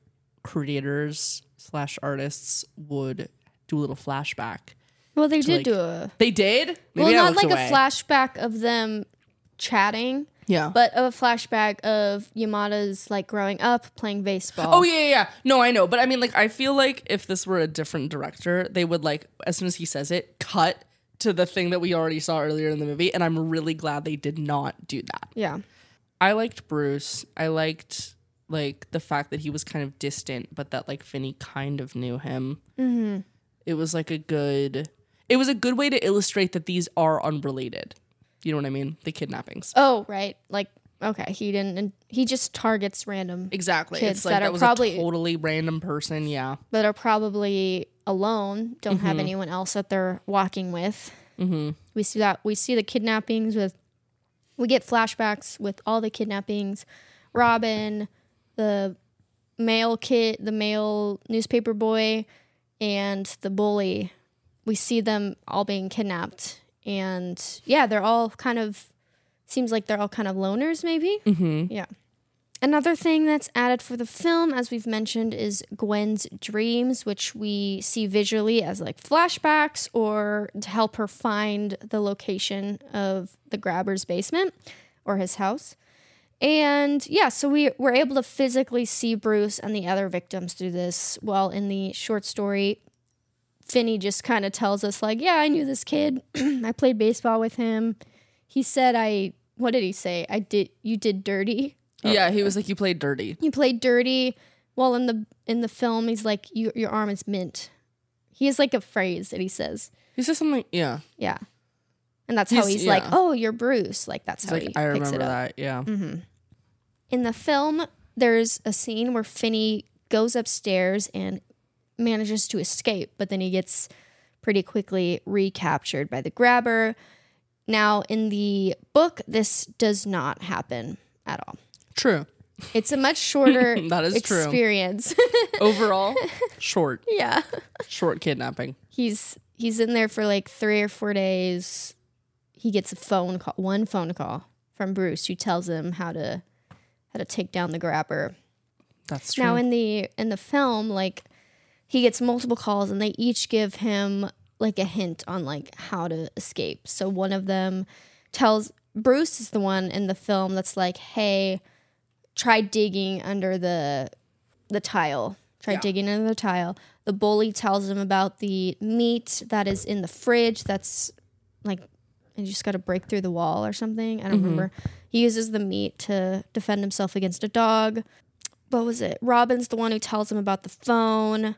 [SPEAKER 2] creators slash artists would do a little flashback.
[SPEAKER 1] Well, they did
[SPEAKER 2] like-
[SPEAKER 1] do a
[SPEAKER 2] They did? Maybe
[SPEAKER 1] well,
[SPEAKER 2] I
[SPEAKER 1] not
[SPEAKER 2] looked
[SPEAKER 1] like
[SPEAKER 2] away.
[SPEAKER 1] a flashback of them chatting,
[SPEAKER 2] Yeah.
[SPEAKER 1] but a flashback of Yamada's like growing up playing baseball.
[SPEAKER 2] Oh, yeah, yeah, yeah. No, I know. But I mean, like, I feel like if this were a different director, they would, like, as soon as he says it, cut to the thing that we already saw earlier in the movie. And I'm really glad they did not do that.
[SPEAKER 1] Yeah.
[SPEAKER 2] I liked Bruce. I liked, like, the fact that he was kind of distant, but that, like, Finney kind of knew him. Mm-hmm. It was, like, a good... It was a good way to illustrate that these are unrelated. You know what I mean? The kidnappings.
[SPEAKER 1] Oh, right. Like, okay, he didn't. And he just targets random
[SPEAKER 2] Exactly.
[SPEAKER 1] kids
[SPEAKER 2] It's like
[SPEAKER 1] that
[SPEAKER 2] that,
[SPEAKER 1] are
[SPEAKER 2] was
[SPEAKER 1] probably-
[SPEAKER 2] a totally random person. Yeah.
[SPEAKER 1] that are probably alone, don't
[SPEAKER 2] Mm-hmm.
[SPEAKER 1] have anyone else that they're walking with. Mm-hmm. We see that. We see the kidnappings with. We get flashbacks with all the kidnappings. Robin, the male kid, the male newspaper boy, and the bully. We see them all being kidnapped. And yeah, they're all kind of, seems like they're all kind of loners maybe. Mm-hmm. Yeah. Another thing that's added for the film, as we've mentioned, is Gwen's dreams, which we see visually as like flashbacks or to help her find the location of the grabber's basement or his house. And yeah, so we were able to physically see Bruce and the other victims through this. While in the short story, Finney just kind of tells us like, yeah, I knew this kid. I played baseball with him. He said I, what did he say? I did, you did dirty.
[SPEAKER 2] Yeah, he was like, you played dirty.
[SPEAKER 1] You played dirty. While in the in the film, he's like, you, your arm is mint. He has like a phrase that he says.
[SPEAKER 2] He says something, yeah.
[SPEAKER 1] Yeah. And that's how
[SPEAKER 2] He's-
[SPEAKER 1] he's
[SPEAKER 2] yeah.
[SPEAKER 1] like, oh, you're Bruce. Like, that's
[SPEAKER 2] It's
[SPEAKER 1] how
[SPEAKER 2] like,
[SPEAKER 1] he
[SPEAKER 2] I
[SPEAKER 1] picks
[SPEAKER 2] remember
[SPEAKER 1] it up.
[SPEAKER 2] that. Yeah.
[SPEAKER 1] In the film, there's a scene where Finney goes upstairs and manages to escape, but then he gets pretty quickly recaptured by the grabber. Now, in the book, this does not happen at all.
[SPEAKER 2] True.
[SPEAKER 1] It's a much shorter
[SPEAKER 2] That is true.
[SPEAKER 1] experience.
[SPEAKER 2] Overall, short,
[SPEAKER 1] Yeah.
[SPEAKER 2] short kidnapping.
[SPEAKER 1] He's he's in there for like three or four days. He gets a phone call, one phone call from Bruce, who tells him how to how to take down the grabber.
[SPEAKER 2] That's true.
[SPEAKER 1] Now in the in the film, like he gets multiple calls and they each give him like a hint on like how to escape. So one of them tells Bruce is the one in the film that's like, "Hey, try digging under the the tile. Try
[SPEAKER 2] Yeah.
[SPEAKER 1] digging under the tile." The bully tells him about the meat that is in the fridge that's like you just got to break through the wall or something. I don't remember. He uses the meat to defend himself against a dog. What was it? Robin's the one who tells him about the phone.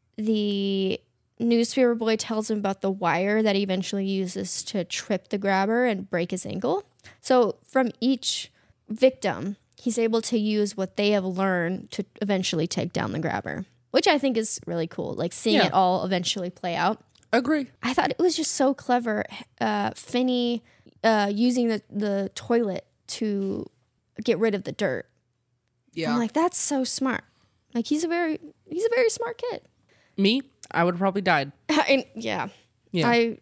[SPEAKER 1] The newspaper boy tells him about the wire that he eventually uses to trip the grabber and break his ankle. So from each victim, he's able to use what they have learned to eventually take down the grabber, which I think is really cool. Like seeing
[SPEAKER 2] Yeah.
[SPEAKER 1] it all eventually play out.
[SPEAKER 2] Agree.
[SPEAKER 1] I thought it was just so clever. Uh, Finney uh, using the, the toilet to get rid of the dirt.
[SPEAKER 2] Yeah.
[SPEAKER 1] I'm like, that's so smart. Like he's a very he's a very smart kid.
[SPEAKER 2] Me, I would have probably died.
[SPEAKER 1] I, yeah.
[SPEAKER 2] Yeah.
[SPEAKER 1] I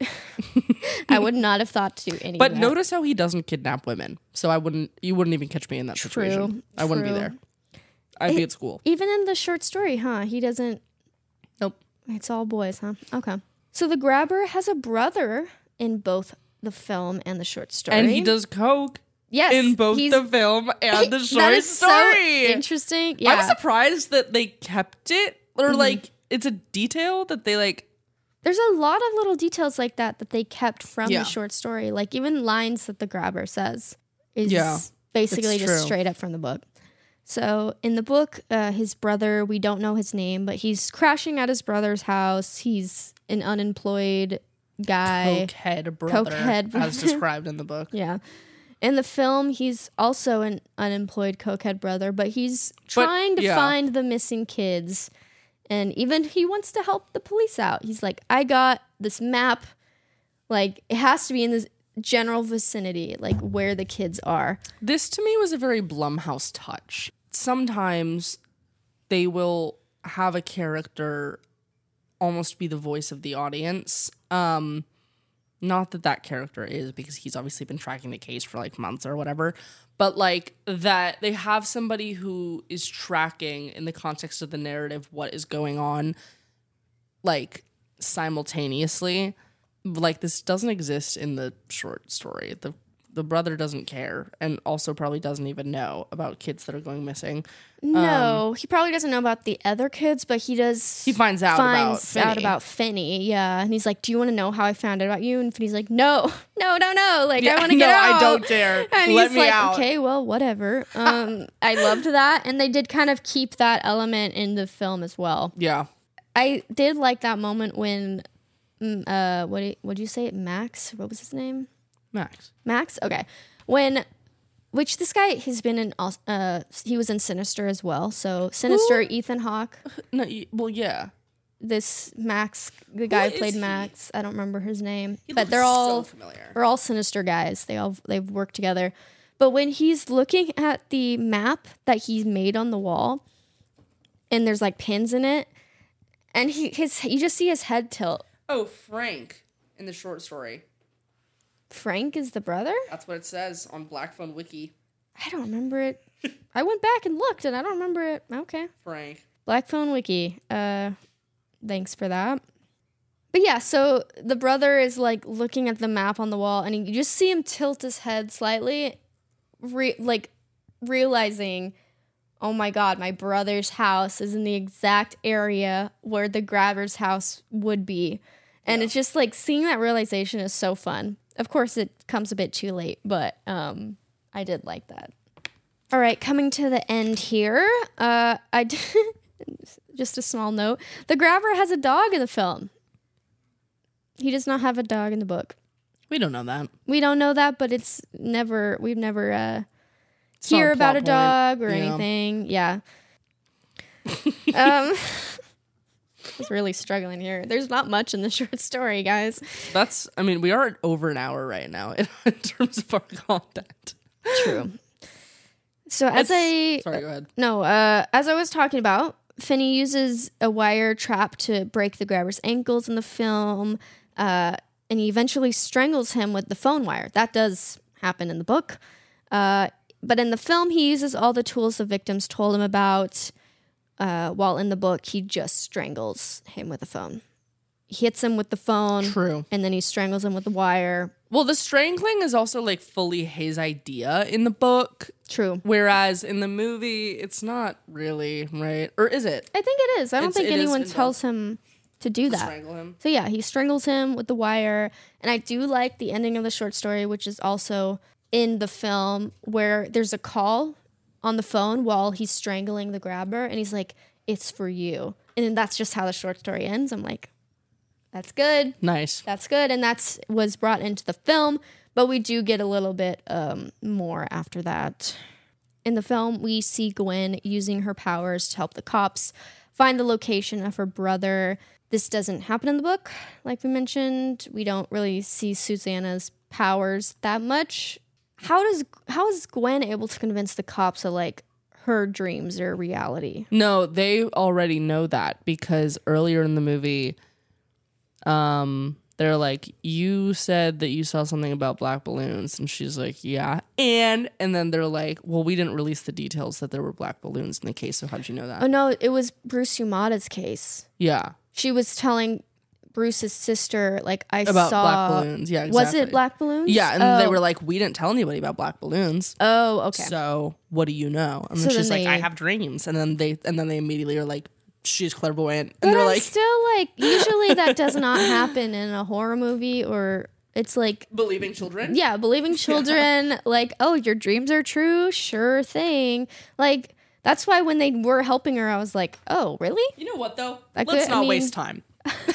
[SPEAKER 1] I would not have thought to do any
[SPEAKER 2] But
[SPEAKER 1] of that.
[SPEAKER 2] notice how he doesn't kidnap women. So I wouldn't. You wouldn't even catch me in that
[SPEAKER 1] True,
[SPEAKER 2] situation. I wouldn't be
[SPEAKER 1] true.
[SPEAKER 2] there. I'd be at school.
[SPEAKER 1] Even in the short story, huh? He doesn't.
[SPEAKER 2] Nope.
[SPEAKER 1] It's all boys, huh? Okay. So the grabber has a brother in both the film and the short story.
[SPEAKER 2] And he does coke
[SPEAKER 1] yes,
[SPEAKER 2] in both
[SPEAKER 1] he's-
[SPEAKER 2] the film and the
[SPEAKER 1] that
[SPEAKER 2] short
[SPEAKER 1] is so
[SPEAKER 2] story.
[SPEAKER 1] interesting. Yeah.
[SPEAKER 2] I was surprised that they kept it, or
[SPEAKER 1] Mm-hmm.
[SPEAKER 2] like it's a detail that they like.
[SPEAKER 1] There's a lot of little details like that that they kept from
[SPEAKER 2] Yeah.
[SPEAKER 1] the short story. Like even lines that the grabber says is
[SPEAKER 2] Yeah,
[SPEAKER 1] basically
[SPEAKER 2] it's
[SPEAKER 1] just
[SPEAKER 2] true.
[SPEAKER 1] straight up from the book. So in the book, uh, his brother, we don't know his name, but he's crashing at his brother's house. He's an unemployed guy.
[SPEAKER 2] Cokehead brother,
[SPEAKER 1] Cokehead brother.
[SPEAKER 2] as described in the book.
[SPEAKER 1] Yeah. In the film, he's also an unemployed cokehead brother, but he's trying to
[SPEAKER 2] yeah.
[SPEAKER 1] find the missing kids. And even he wants to help the police out. He's like, I got this map. Like, it has to be in this general vicinity, like where the kids are.
[SPEAKER 2] This to me was a very Blumhouse touch. Sometimes they will have a character almost be the voice of the audience. Um, not that that character is, because he's obviously been tracking the case for like months or whatever, but like that they have somebody who is tracking in the context of the narrative what is going on, like simultaneously. Like this doesn't exist in the short story. The the brother doesn't care, and also probably doesn't even know about kids that are going missing.
[SPEAKER 1] No, he probably doesn't know about the other kids, but he does.
[SPEAKER 2] He finds out about
[SPEAKER 1] finds out
[SPEAKER 2] Finney.
[SPEAKER 1] about Finney. Yeah, and he's like, "Do you want to know how I found out about you?" And Finney's like, "No, no, no, no. Like, I
[SPEAKER 2] Yeah,
[SPEAKER 1] want to get
[SPEAKER 2] no,
[SPEAKER 1] out.
[SPEAKER 2] I don't dare.
[SPEAKER 1] And
[SPEAKER 2] Let
[SPEAKER 1] he's
[SPEAKER 2] me
[SPEAKER 1] like,
[SPEAKER 2] out.
[SPEAKER 1] "Okay, well, whatever." Um, I loved that, and they did kind of keep that element in the film as well.
[SPEAKER 2] Yeah.
[SPEAKER 1] I did like that moment when, mm, uh, what did what'd you say? Max? What was his name?
[SPEAKER 2] Max.
[SPEAKER 1] Max? Okay. When, which this guy has been in, al- uh, he was in Sinister as well. So Sinister, Ethan Hawke,
[SPEAKER 2] No, y- well, yeah.
[SPEAKER 1] this Max, the guy
[SPEAKER 2] Who
[SPEAKER 1] who played
[SPEAKER 2] is he?
[SPEAKER 1] Max, I don't remember his name,
[SPEAKER 2] He
[SPEAKER 1] but
[SPEAKER 2] looks
[SPEAKER 1] they're all,
[SPEAKER 2] so familiar.
[SPEAKER 1] they're all Sinister guys. They all, they've worked together. But when he's looking at the map that he made on the wall, and there's like pins in it, and he, his, you just see his head tilt.
[SPEAKER 2] Oh, Frank in the short story.
[SPEAKER 1] Frank is the brother?
[SPEAKER 2] That's what it says on Black Phone Wiki.
[SPEAKER 1] I don't remember it. I went back and looked, and I don't remember it. Okay.
[SPEAKER 2] Frank.
[SPEAKER 1] Black Phone Wiki. Uh, thanks for that. But yeah, so the brother is like looking at the map on the wall, and you just see him tilt his head slightly, re- like realizing, oh my god, my brother's house is in the exact area where the grabber's house would be. And it's just like seeing that realization is so fun. Of course, it comes a bit too late, but um, I did like that. All right, coming to the end here. Uh, I did just a small note. The grabber has a dog in the film. He does not have a dog in the book.
[SPEAKER 2] We don't know that.
[SPEAKER 1] We don't know that, but it's never, we've never uh,
[SPEAKER 2] It's not
[SPEAKER 1] hear
[SPEAKER 2] a
[SPEAKER 1] about
[SPEAKER 2] plot
[SPEAKER 1] a dog
[SPEAKER 2] point.
[SPEAKER 1] or
[SPEAKER 2] Yeah.
[SPEAKER 1] anything. Yeah. um, I was really struggling here. There's not much in the short story, guys.
[SPEAKER 2] That's, I mean, we are at over an hour right now in, in terms of our content.
[SPEAKER 1] True. So as I,
[SPEAKER 2] Sorry, go ahead.
[SPEAKER 1] no, uh, as I was talking about, Finney uses a wire trap to break the grabber's ankles in the film, uh, and he eventually strangles him with the phone wire. That does happen in the book. Uh, but in the film, he uses all the tools the victims told him about, uh, while in the book, he just strangles him with the phone. He hits him with the phone,
[SPEAKER 2] True.
[SPEAKER 1] and then he strangles him with the wire.
[SPEAKER 2] Well, the strangling is also like fully his idea in the book,
[SPEAKER 1] True.
[SPEAKER 2] whereas in the movie, it's not really, right? Or is it?
[SPEAKER 1] I think it is. I don't
[SPEAKER 2] It's-
[SPEAKER 1] think
[SPEAKER 2] it is
[SPEAKER 1] anyone
[SPEAKER 2] involved.
[SPEAKER 1] tells him to do that.
[SPEAKER 2] Strangle him.
[SPEAKER 1] So yeah, he strangles him with the wire. And I do like the ending of the short story, which is also in the film, where there's a call on the phone while he's strangling the grabber. And he's like, it's for you. And then that's just how the short story ends. I'm like, that's good.
[SPEAKER 2] Nice.
[SPEAKER 1] That's good. And that's was brought into the film. But we do get a little bit um, more after that. In the film, we see Gwen using her powers to help the cops find the location of her brother. This doesn't happen in the book, like we mentioned. We don't really see Susanna's powers that much. How does how is Gwen able to convince the cops that like her dreams are reality?
[SPEAKER 2] No, they already know that because earlier in the movie, um, they're like, you said that you saw something about black balloons, and she's like, yeah, and and then they're like, well, we didn't release the details that there were black balloons in the case, so how'd you know that?
[SPEAKER 1] Oh no, it was Bruce Yamada's case.
[SPEAKER 2] Yeah,
[SPEAKER 1] She was telling Bruce's sister, like, I
[SPEAKER 2] about
[SPEAKER 1] saw
[SPEAKER 2] black balloons. Yeah, exactly.
[SPEAKER 1] Was it black balloons?
[SPEAKER 2] Yeah, and then they
[SPEAKER 1] Oh.
[SPEAKER 2] were like, we didn't tell anybody about black balloons.
[SPEAKER 1] Oh, okay.
[SPEAKER 2] So what do you know? And
[SPEAKER 1] So
[SPEAKER 2] then she's
[SPEAKER 1] then
[SPEAKER 2] like,
[SPEAKER 1] they-
[SPEAKER 2] I have dreams, and then they and then they immediately are like, she's clairvoyant, and
[SPEAKER 1] But
[SPEAKER 2] they're
[SPEAKER 1] I'm
[SPEAKER 2] like,
[SPEAKER 1] still like, usually that does not happen in a horror movie, or it's like,
[SPEAKER 2] believing children.
[SPEAKER 1] yeah, believing children, like, oh, your dreams are true, sure thing. Like, that's why when they were helping her, I was like, oh, really?
[SPEAKER 2] You know what though?
[SPEAKER 1] I
[SPEAKER 2] Let's
[SPEAKER 1] could- I
[SPEAKER 2] not
[SPEAKER 1] mean-
[SPEAKER 2] waste time.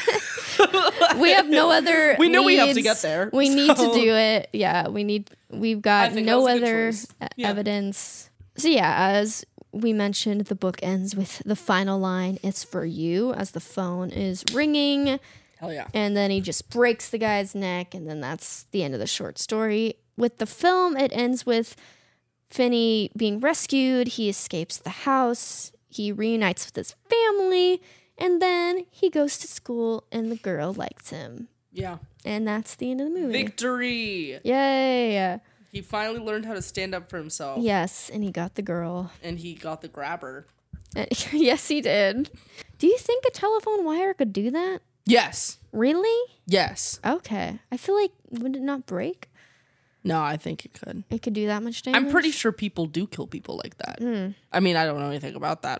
[SPEAKER 1] We have no other.
[SPEAKER 2] We know we have to
[SPEAKER 1] leads.
[SPEAKER 2] get there,
[SPEAKER 1] We need to
[SPEAKER 2] so-
[SPEAKER 1] do it. Yeah, we need. We've
[SPEAKER 2] I
[SPEAKER 1] got
[SPEAKER 2] think that
[SPEAKER 1] no
[SPEAKER 2] was a good
[SPEAKER 1] other
[SPEAKER 2] choice.
[SPEAKER 1] e-
[SPEAKER 2] Yeah.
[SPEAKER 1] evidence. So yeah, as we mentioned, the book ends with the final line, "It's for you," as the phone is ringing.
[SPEAKER 2] Hell yeah.
[SPEAKER 1] And then he just breaks the guy's neck, and then that's the end of the short story. With the film, it ends with Finney being rescued. He escapes the house. He reunites with his family, and then he goes to school, and the girl likes him.
[SPEAKER 2] Yeah.
[SPEAKER 1] And that's the end of the movie.
[SPEAKER 2] Victory.
[SPEAKER 1] Yay!
[SPEAKER 2] He finally learned how to stand up for himself.
[SPEAKER 1] Yes, and he got the girl.
[SPEAKER 2] And he got the grabber.
[SPEAKER 1] And- yes, he did. Do you think a telephone wire could do that?
[SPEAKER 2] Yes.
[SPEAKER 1] Really?
[SPEAKER 2] Yes.
[SPEAKER 1] Okay. I feel like, would it not break?
[SPEAKER 2] No, I think it could.
[SPEAKER 1] It could do that much damage?
[SPEAKER 2] I'm pretty sure people do kill people like that.
[SPEAKER 1] Hmm.
[SPEAKER 2] I mean, I don't know anything about that.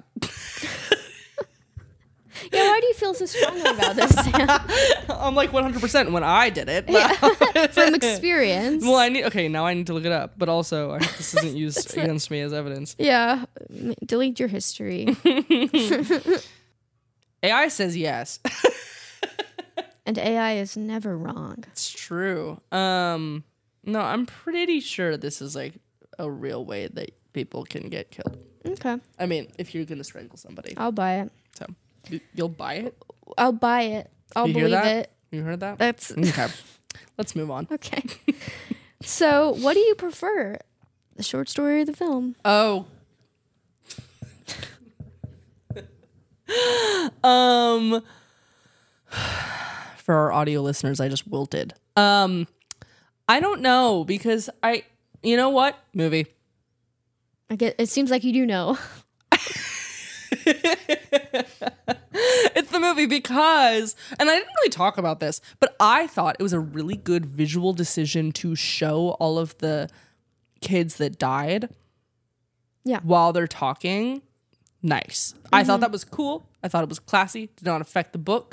[SPEAKER 1] Yeah, why do you feel so strongly about this, Sam?
[SPEAKER 2] I'm like one hundred percent when I did it.
[SPEAKER 1] From experience.
[SPEAKER 2] Well, I need. Okay, now I need to look it up. But also, I hope this isn't used against me as evidence.
[SPEAKER 1] Yeah. M- Delete your history.
[SPEAKER 2] A I says yes.
[SPEAKER 1] And A I is never wrong.
[SPEAKER 2] It's true. Um, no, I'm pretty sure this is like a real way that people can get killed.
[SPEAKER 1] Okay.
[SPEAKER 2] I mean, if you're gonna strangle somebody,
[SPEAKER 1] I'll buy it.
[SPEAKER 2] so you, you'll buy it.
[SPEAKER 1] I'll buy it. I'll
[SPEAKER 2] You hear
[SPEAKER 1] believe
[SPEAKER 2] that?
[SPEAKER 1] it.
[SPEAKER 2] You heard that?
[SPEAKER 1] That's
[SPEAKER 2] Okay. Let's move on.
[SPEAKER 1] okay. So, what do you prefer? The short story or the film?
[SPEAKER 2] Oh. um. For our audio listeners, I just wilted. Um, I don't know because I, you know what movie?
[SPEAKER 1] I get it seems like you do know.
[SPEAKER 2] It's the movie because, and I didn't really talk about this, but I thought it was a really good visual decision to show all of the kids that died.
[SPEAKER 1] Yeah.
[SPEAKER 2] While they're talking. Nice. I thought that was cool. I thought it was classy. Did not affect the book.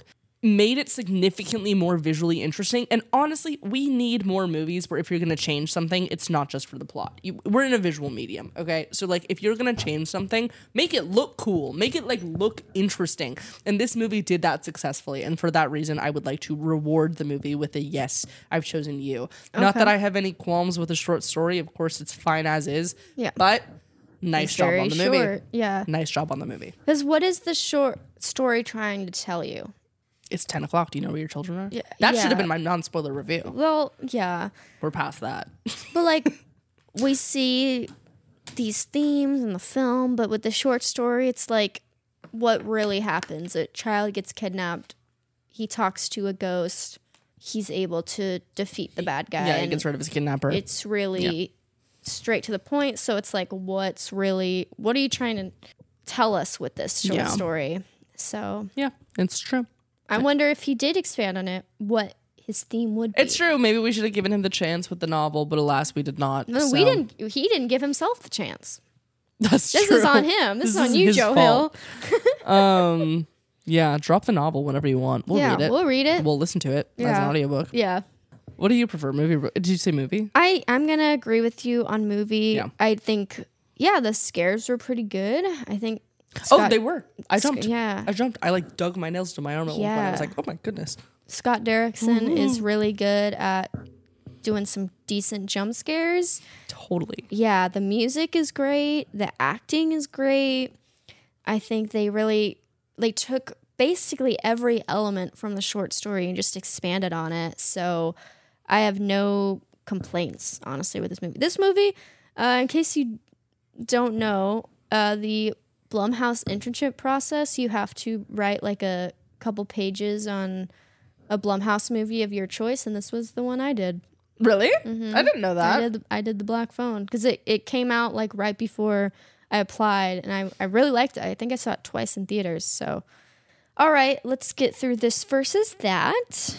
[SPEAKER 2] made it significantly more visually interesting. And honestly, we need more movies where if you're going to change something, it's not just for the plot. You, we're in a visual medium, okay? So like if you're going to change something, make it look cool. Make it like look interesting. And this movie did that successfully. And for that reason, I would like to reward the movie with a yes, I've chosen you. Okay. Not that I have any qualms with a short story. Of course, it's fine as is.
[SPEAKER 1] Yeah.
[SPEAKER 2] But nice
[SPEAKER 1] It's
[SPEAKER 2] job
[SPEAKER 1] very
[SPEAKER 2] on the
[SPEAKER 1] short.
[SPEAKER 2] movie.
[SPEAKER 1] Yeah.
[SPEAKER 2] Nice job on the movie.
[SPEAKER 1] Because what is the short story trying to tell you?
[SPEAKER 2] It's ten o'clock. Do you know where your children are?
[SPEAKER 1] Yeah,
[SPEAKER 2] That
[SPEAKER 1] yeah.
[SPEAKER 2] should have been my non-spoiler review.
[SPEAKER 1] Well, yeah.
[SPEAKER 2] We're past that.
[SPEAKER 1] But like we see these themes in the film, but with the short story, it's like what really happens. A child gets kidnapped. He talks to a ghost. He's able to defeat the bad guy.
[SPEAKER 2] Yeah, he
[SPEAKER 1] and
[SPEAKER 2] gets rid of his kidnapper.
[SPEAKER 1] it's really straight to the point. So it's like, what's really, what are you trying to tell us with this short
[SPEAKER 2] Yeah.
[SPEAKER 1] story? So
[SPEAKER 2] yeah, it's true.
[SPEAKER 1] I wonder if he did expand on it, what his theme would be.
[SPEAKER 2] It's true. Maybe we should have given him the chance with the novel, but alas, we did not.
[SPEAKER 1] No,
[SPEAKER 2] so.
[SPEAKER 1] we didn't. He didn't give himself the chance.
[SPEAKER 2] That's
[SPEAKER 1] This
[SPEAKER 2] true.
[SPEAKER 1] is on him. This, is on you,
[SPEAKER 2] his
[SPEAKER 1] Joe
[SPEAKER 2] fault.
[SPEAKER 1] Hill.
[SPEAKER 2] um, yeah, drop the novel whenever you want. We'll
[SPEAKER 1] yeah,
[SPEAKER 2] read it.
[SPEAKER 1] we'll read it.
[SPEAKER 2] We'll listen to it as
[SPEAKER 1] Yeah.
[SPEAKER 2] an audiobook.
[SPEAKER 1] Yeah.
[SPEAKER 2] What do you prefer, movie? Did you say movie?
[SPEAKER 1] I, I'm going to agree with you on movie.
[SPEAKER 2] Yeah.
[SPEAKER 1] I think, yeah, the scares were pretty good. I think.
[SPEAKER 2] oh,
[SPEAKER 1] Scott-
[SPEAKER 2] they were. I
[SPEAKER 1] Sc-
[SPEAKER 2] jumped.
[SPEAKER 1] yeah.
[SPEAKER 2] I jumped. I like dug my nails to my arm at one point. I was
[SPEAKER 1] Yeah.
[SPEAKER 2] like, oh my goodness.
[SPEAKER 1] Scott Derrickson
[SPEAKER 2] Mm-hmm.
[SPEAKER 1] is really good at doing some decent jump scares.
[SPEAKER 2] Totally.
[SPEAKER 1] Yeah, the music is great. The acting is great. I think they really they took basically every element from the short story and just expanded on it. So I have no complaints, honestly, with this movie. This movie, uh, in case you don't know, uh, the Blumhouse internship process, you have to write like a couple pages on a Blumhouse movie of your choice, and this was the one I did.
[SPEAKER 2] Really? I didn't know that.
[SPEAKER 1] I did. The, I did the Black Phone because it, it came out like right before I applied, and I I really liked it. I think I saw it twice in theaters. So, all right, let's get through this versus that.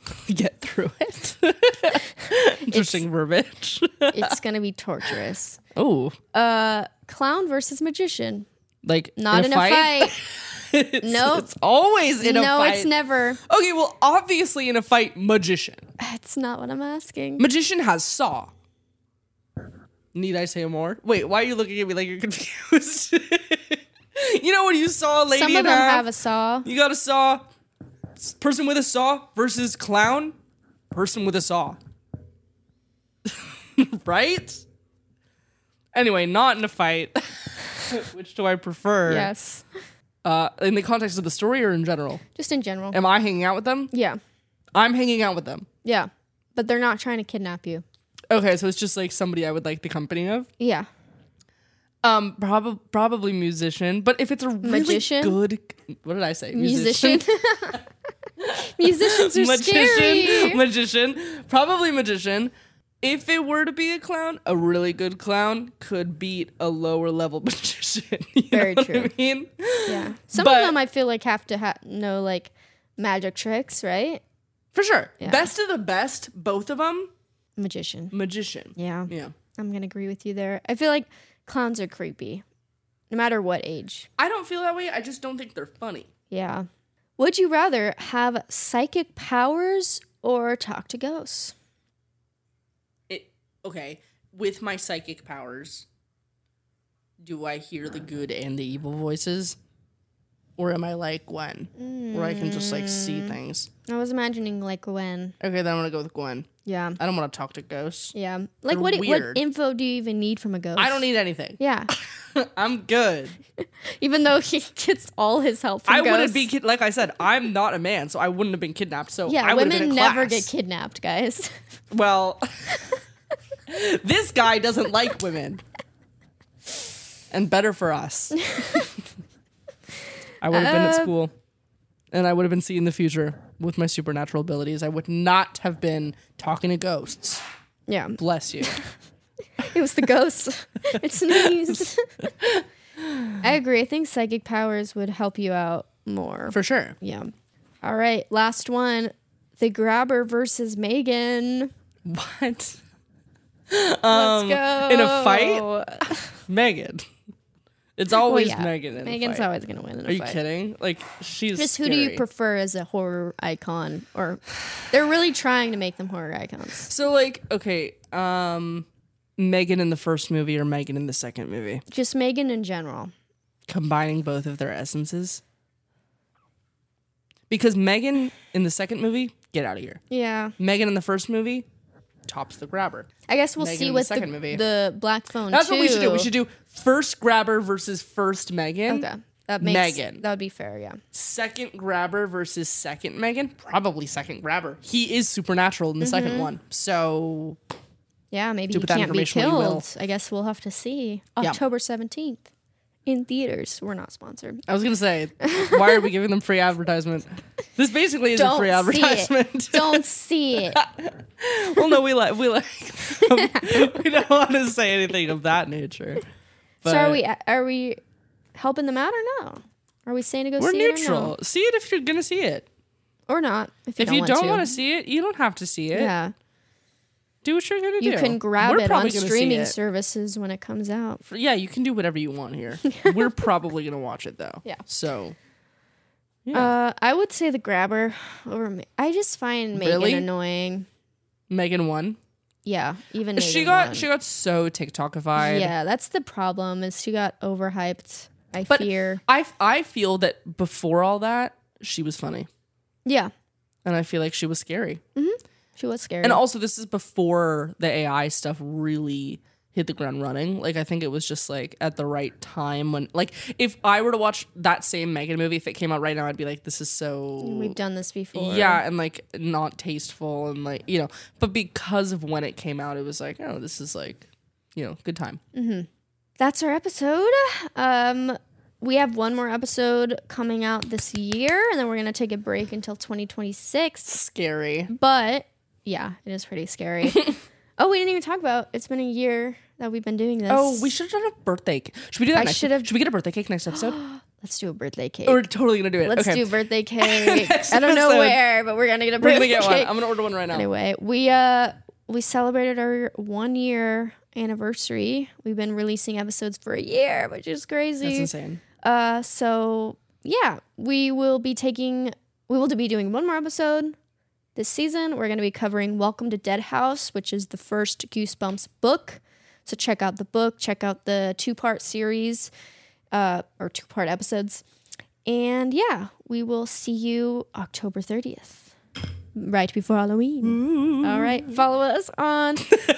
[SPEAKER 2] Get through it. Interesting verbiage.
[SPEAKER 1] It's gonna be torturous.
[SPEAKER 2] Oh,
[SPEAKER 1] Uh, clown versus magician.
[SPEAKER 2] like
[SPEAKER 1] Not in a fight.
[SPEAKER 2] it's,
[SPEAKER 1] Nope.
[SPEAKER 2] it's always in a
[SPEAKER 1] no,
[SPEAKER 2] fight.
[SPEAKER 1] it's never.
[SPEAKER 2] Okay, well, obviously in a fight, magician.
[SPEAKER 1] That's not what I'm asking.
[SPEAKER 2] Magician has saw. Need I say more? Wait, why are you looking at me like you're confused? You know when you saw a lady
[SPEAKER 1] Some of
[SPEAKER 2] in
[SPEAKER 1] them
[SPEAKER 2] half,
[SPEAKER 1] have a saw.
[SPEAKER 2] you got a saw. S- Person with a saw versus clown. Person with a saw. Right? Anyway, not in a fight. Which do I prefer?
[SPEAKER 1] Yes,
[SPEAKER 2] Uh, in the context of the story or in general?
[SPEAKER 1] just in general.
[SPEAKER 2] Am I hanging out with them?
[SPEAKER 1] Yeah,
[SPEAKER 2] I'm hanging out with them.
[SPEAKER 1] yeah, but they're not trying to kidnap you.
[SPEAKER 2] Okay, so it's just like somebody I would like the company of.
[SPEAKER 1] Yeah.
[SPEAKER 2] Um, probably probably musician, but if it's a really
[SPEAKER 1] Magician?
[SPEAKER 2] good, what did I say?
[SPEAKER 1] Musician. Musicians are
[SPEAKER 2] magician,
[SPEAKER 1] scary.
[SPEAKER 2] magician, probably magician. If it were to be a clown, a really good clown could beat a lower level magician. You
[SPEAKER 1] Very
[SPEAKER 2] know
[SPEAKER 1] true.
[SPEAKER 2] What I mean,
[SPEAKER 1] Yeah. Some
[SPEAKER 2] But-
[SPEAKER 1] of them I feel like have to ha- know like magic tricks, right?
[SPEAKER 2] for sure.
[SPEAKER 1] Yeah.
[SPEAKER 2] Best of the best, both of them.
[SPEAKER 1] Magician.
[SPEAKER 2] Magician.
[SPEAKER 1] Yeah.
[SPEAKER 2] Yeah.
[SPEAKER 1] I'm going to agree with you there. I feel like clowns are creepy no matter what age.
[SPEAKER 2] I don't feel that way. I just don't think they're funny.
[SPEAKER 1] Yeah. Would you rather have psychic powers or talk to ghosts?
[SPEAKER 2] It okay with my psychic powers. Do I hear the good and the evil voices, or am I like Gwen, where I can just like see things?
[SPEAKER 1] I was imagining like Gwen.
[SPEAKER 2] Okay, then I'm gonna go with Gwen.
[SPEAKER 1] Yeah.
[SPEAKER 2] I don't want to talk to ghosts.
[SPEAKER 1] Yeah. Like
[SPEAKER 2] They're
[SPEAKER 1] what what
[SPEAKER 2] weird.
[SPEAKER 1] info do you even need from a ghost?
[SPEAKER 2] I don't need anything.
[SPEAKER 1] Yeah.
[SPEAKER 2] I'm good.
[SPEAKER 1] Even though he gets all his help from
[SPEAKER 2] I
[SPEAKER 1] ghosts.
[SPEAKER 2] wouldn't be kid- like I said. I'm not a man, so I wouldn't have been kidnapped. So
[SPEAKER 1] Yeah,
[SPEAKER 2] I would have been
[SPEAKER 1] women
[SPEAKER 2] in
[SPEAKER 1] never
[SPEAKER 2] class.
[SPEAKER 1] get kidnapped, guys.
[SPEAKER 2] Well, this guy doesn't like women, and better for us. I would have been at
[SPEAKER 1] Uh,
[SPEAKER 2] school, and I would have been seeing the future with my supernatural abilities. I would not have been talking to ghosts.
[SPEAKER 1] Yeah.
[SPEAKER 2] Bless you.
[SPEAKER 1] It was the ghost. It sneezed. I agree. I think psychic powers would help you out more.
[SPEAKER 2] For sure.
[SPEAKER 1] Yeah. All right. Last one. The Grabber versus Megan.
[SPEAKER 2] What?
[SPEAKER 1] Let's
[SPEAKER 2] Um,
[SPEAKER 1] go.
[SPEAKER 2] in a fight? Megan. It's always
[SPEAKER 1] Well, yeah,
[SPEAKER 2] Megan in
[SPEAKER 1] Megan's
[SPEAKER 2] a fight.
[SPEAKER 1] always gonna win in a
[SPEAKER 2] Are you
[SPEAKER 1] fight.
[SPEAKER 2] kidding? Like, she's
[SPEAKER 1] Just who
[SPEAKER 2] scary.
[SPEAKER 1] do you prefer as a horror icon? Or they're really trying to make them horror icons.
[SPEAKER 2] So, like, okay, um, Megan in the first movie or Megan in the second movie?
[SPEAKER 1] Just Megan in general.
[SPEAKER 2] Combining both of their essences. Because Megan in the second movie, get out of here.
[SPEAKER 1] Yeah.
[SPEAKER 2] Megan in the first movie, tops the grabber.
[SPEAKER 1] I guess we'll
[SPEAKER 2] Megan
[SPEAKER 1] see
[SPEAKER 2] in the
[SPEAKER 1] with the,
[SPEAKER 2] second movie.
[SPEAKER 1] the Black Phone
[SPEAKER 2] That's
[SPEAKER 1] too.
[SPEAKER 2] what we should do. We should do first grabber versus first Megan.
[SPEAKER 1] Okay. That makes
[SPEAKER 2] Megan.
[SPEAKER 1] That would be fair, yeah.
[SPEAKER 2] Second grabber versus second Megan. Probably second grabber. He is supernatural in the
[SPEAKER 1] Mm-hmm.
[SPEAKER 2] second one. So
[SPEAKER 1] Yeah, maybe
[SPEAKER 2] Do
[SPEAKER 1] he
[SPEAKER 2] with that
[SPEAKER 1] can't be
[SPEAKER 2] information what you will.
[SPEAKER 1] killed. I guess we'll have to see.
[SPEAKER 2] Yeah.
[SPEAKER 1] October seventeenth in theaters. We're not sponsored.
[SPEAKER 2] I was going to say, why are we giving them free advertisement? This basically is a free
[SPEAKER 1] Don't see it.
[SPEAKER 2] advertisement.
[SPEAKER 1] Don't see it.
[SPEAKER 2] Well, no, we like, we like, we don't want to say anything of that nature. But
[SPEAKER 1] So are we are we helping them out or no? Are we saying to go
[SPEAKER 2] We're
[SPEAKER 1] see
[SPEAKER 2] neutral.
[SPEAKER 1] it or no?
[SPEAKER 2] See it if you're going to see it.
[SPEAKER 1] Or not? If you
[SPEAKER 2] If
[SPEAKER 1] don't
[SPEAKER 2] you
[SPEAKER 1] want
[SPEAKER 2] don't
[SPEAKER 1] to.
[SPEAKER 2] want to see it, you don't have to see it.
[SPEAKER 1] Yeah.
[SPEAKER 2] Do what you're going to do.
[SPEAKER 1] You can grab
[SPEAKER 2] We're
[SPEAKER 1] it
[SPEAKER 2] probably
[SPEAKER 1] on
[SPEAKER 2] gonna see
[SPEAKER 1] streaming
[SPEAKER 2] it.
[SPEAKER 1] services when it comes out.
[SPEAKER 2] Yeah, you can do whatever you want here. We're probably going to watch it, though.
[SPEAKER 1] Yeah.
[SPEAKER 2] So, yeah.
[SPEAKER 1] Uh, I would say the grabber over me. I just find Megan
[SPEAKER 2] Really?
[SPEAKER 1] annoying.
[SPEAKER 2] Megan won.
[SPEAKER 1] Yeah, even Megan
[SPEAKER 2] She got
[SPEAKER 1] won.
[SPEAKER 2] she got so TikTokified.
[SPEAKER 1] Yeah, that's the problem. Is she got overhyped? I
[SPEAKER 2] But
[SPEAKER 1] fear.
[SPEAKER 2] I I feel that before all that, she was funny,
[SPEAKER 1] Yeah,
[SPEAKER 2] and I feel like she was scary.
[SPEAKER 1] she was scary.
[SPEAKER 2] And also, this is before the A I stuff really hit the ground running. Like, I think it was just like at the right time when, like, if I were to watch that same Megan movie, if it came out right now, I'd be like, this is so
[SPEAKER 1] We've done this before.
[SPEAKER 2] yeah, and like not tasteful and like, you know. But because of when it came out, it was like, oh, this is like, you know, good time.
[SPEAKER 1] That's our episode. Um, we have one more episode coming out this year, and then we're gonna take a break until twenty twenty-six.
[SPEAKER 2] Scary.
[SPEAKER 1] But yeah, it is pretty scary. Oh, we didn't even talk about. It's been a year that we've been doing this.
[SPEAKER 2] Oh, we should have done a birthday. c- Should we do that
[SPEAKER 1] I
[SPEAKER 2] next?
[SPEAKER 1] should have-
[SPEAKER 2] Should we get a birthday cake next episode?
[SPEAKER 1] Let's do a birthday cake.
[SPEAKER 2] We're totally gonna do it.
[SPEAKER 1] Let's
[SPEAKER 2] okay.
[SPEAKER 1] do birthday cake.
[SPEAKER 2] Next
[SPEAKER 1] I don't know
[SPEAKER 2] episode.
[SPEAKER 1] where, but we're gonna get a
[SPEAKER 2] We're
[SPEAKER 1] birthday
[SPEAKER 2] gonna get one.
[SPEAKER 1] cake.
[SPEAKER 2] I'm gonna order one right now.
[SPEAKER 1] Anyway, we uh we celebrated our one year anniversary. We've been releasing episodes for a year, which is crazy.
[SPEAKER 2] That's insane.
[SPEAKER 1] Uh, so yeah, we will be taking, we will be doing one more episode this season. We're going to be covering Welcome to Dead House, which is the first Goosebumps book. So check out the book, check out the two-part series, uh, or two-part episodes. And yeah, we will see you October thirtieth, right before Halloween. All right, follow us on.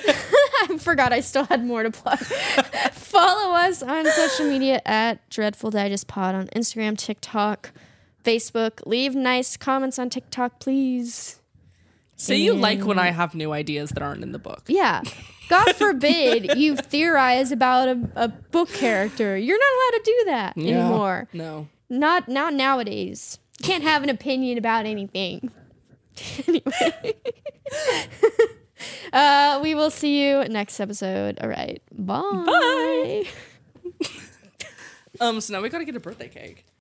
[SPEAKER 1] I forgot I still had more to plug. Follow us on social media at Dreadful Digest Pod on Instagram, TikTok, Facebook. Leave nice comments on TikTok, please.
[SPEAKER 2] Say you like when I have new ideas that aren't in the book.
[SPEAKER 1] Yeah. God forbid you theorize about a, a book character. You're not allowed to do that
[SPEAKER 2] Yeah.
[SPEAKER 1] anymore.
[SPEAKER 2] No.
[SPEAKER 1] Not not nowadays. You can't have an opinion about anything. Anyway. uh, we will see you next episode. All right. Bye.
[SPEAKER 2] Bye. Um. So now we gotta get a birthday cake.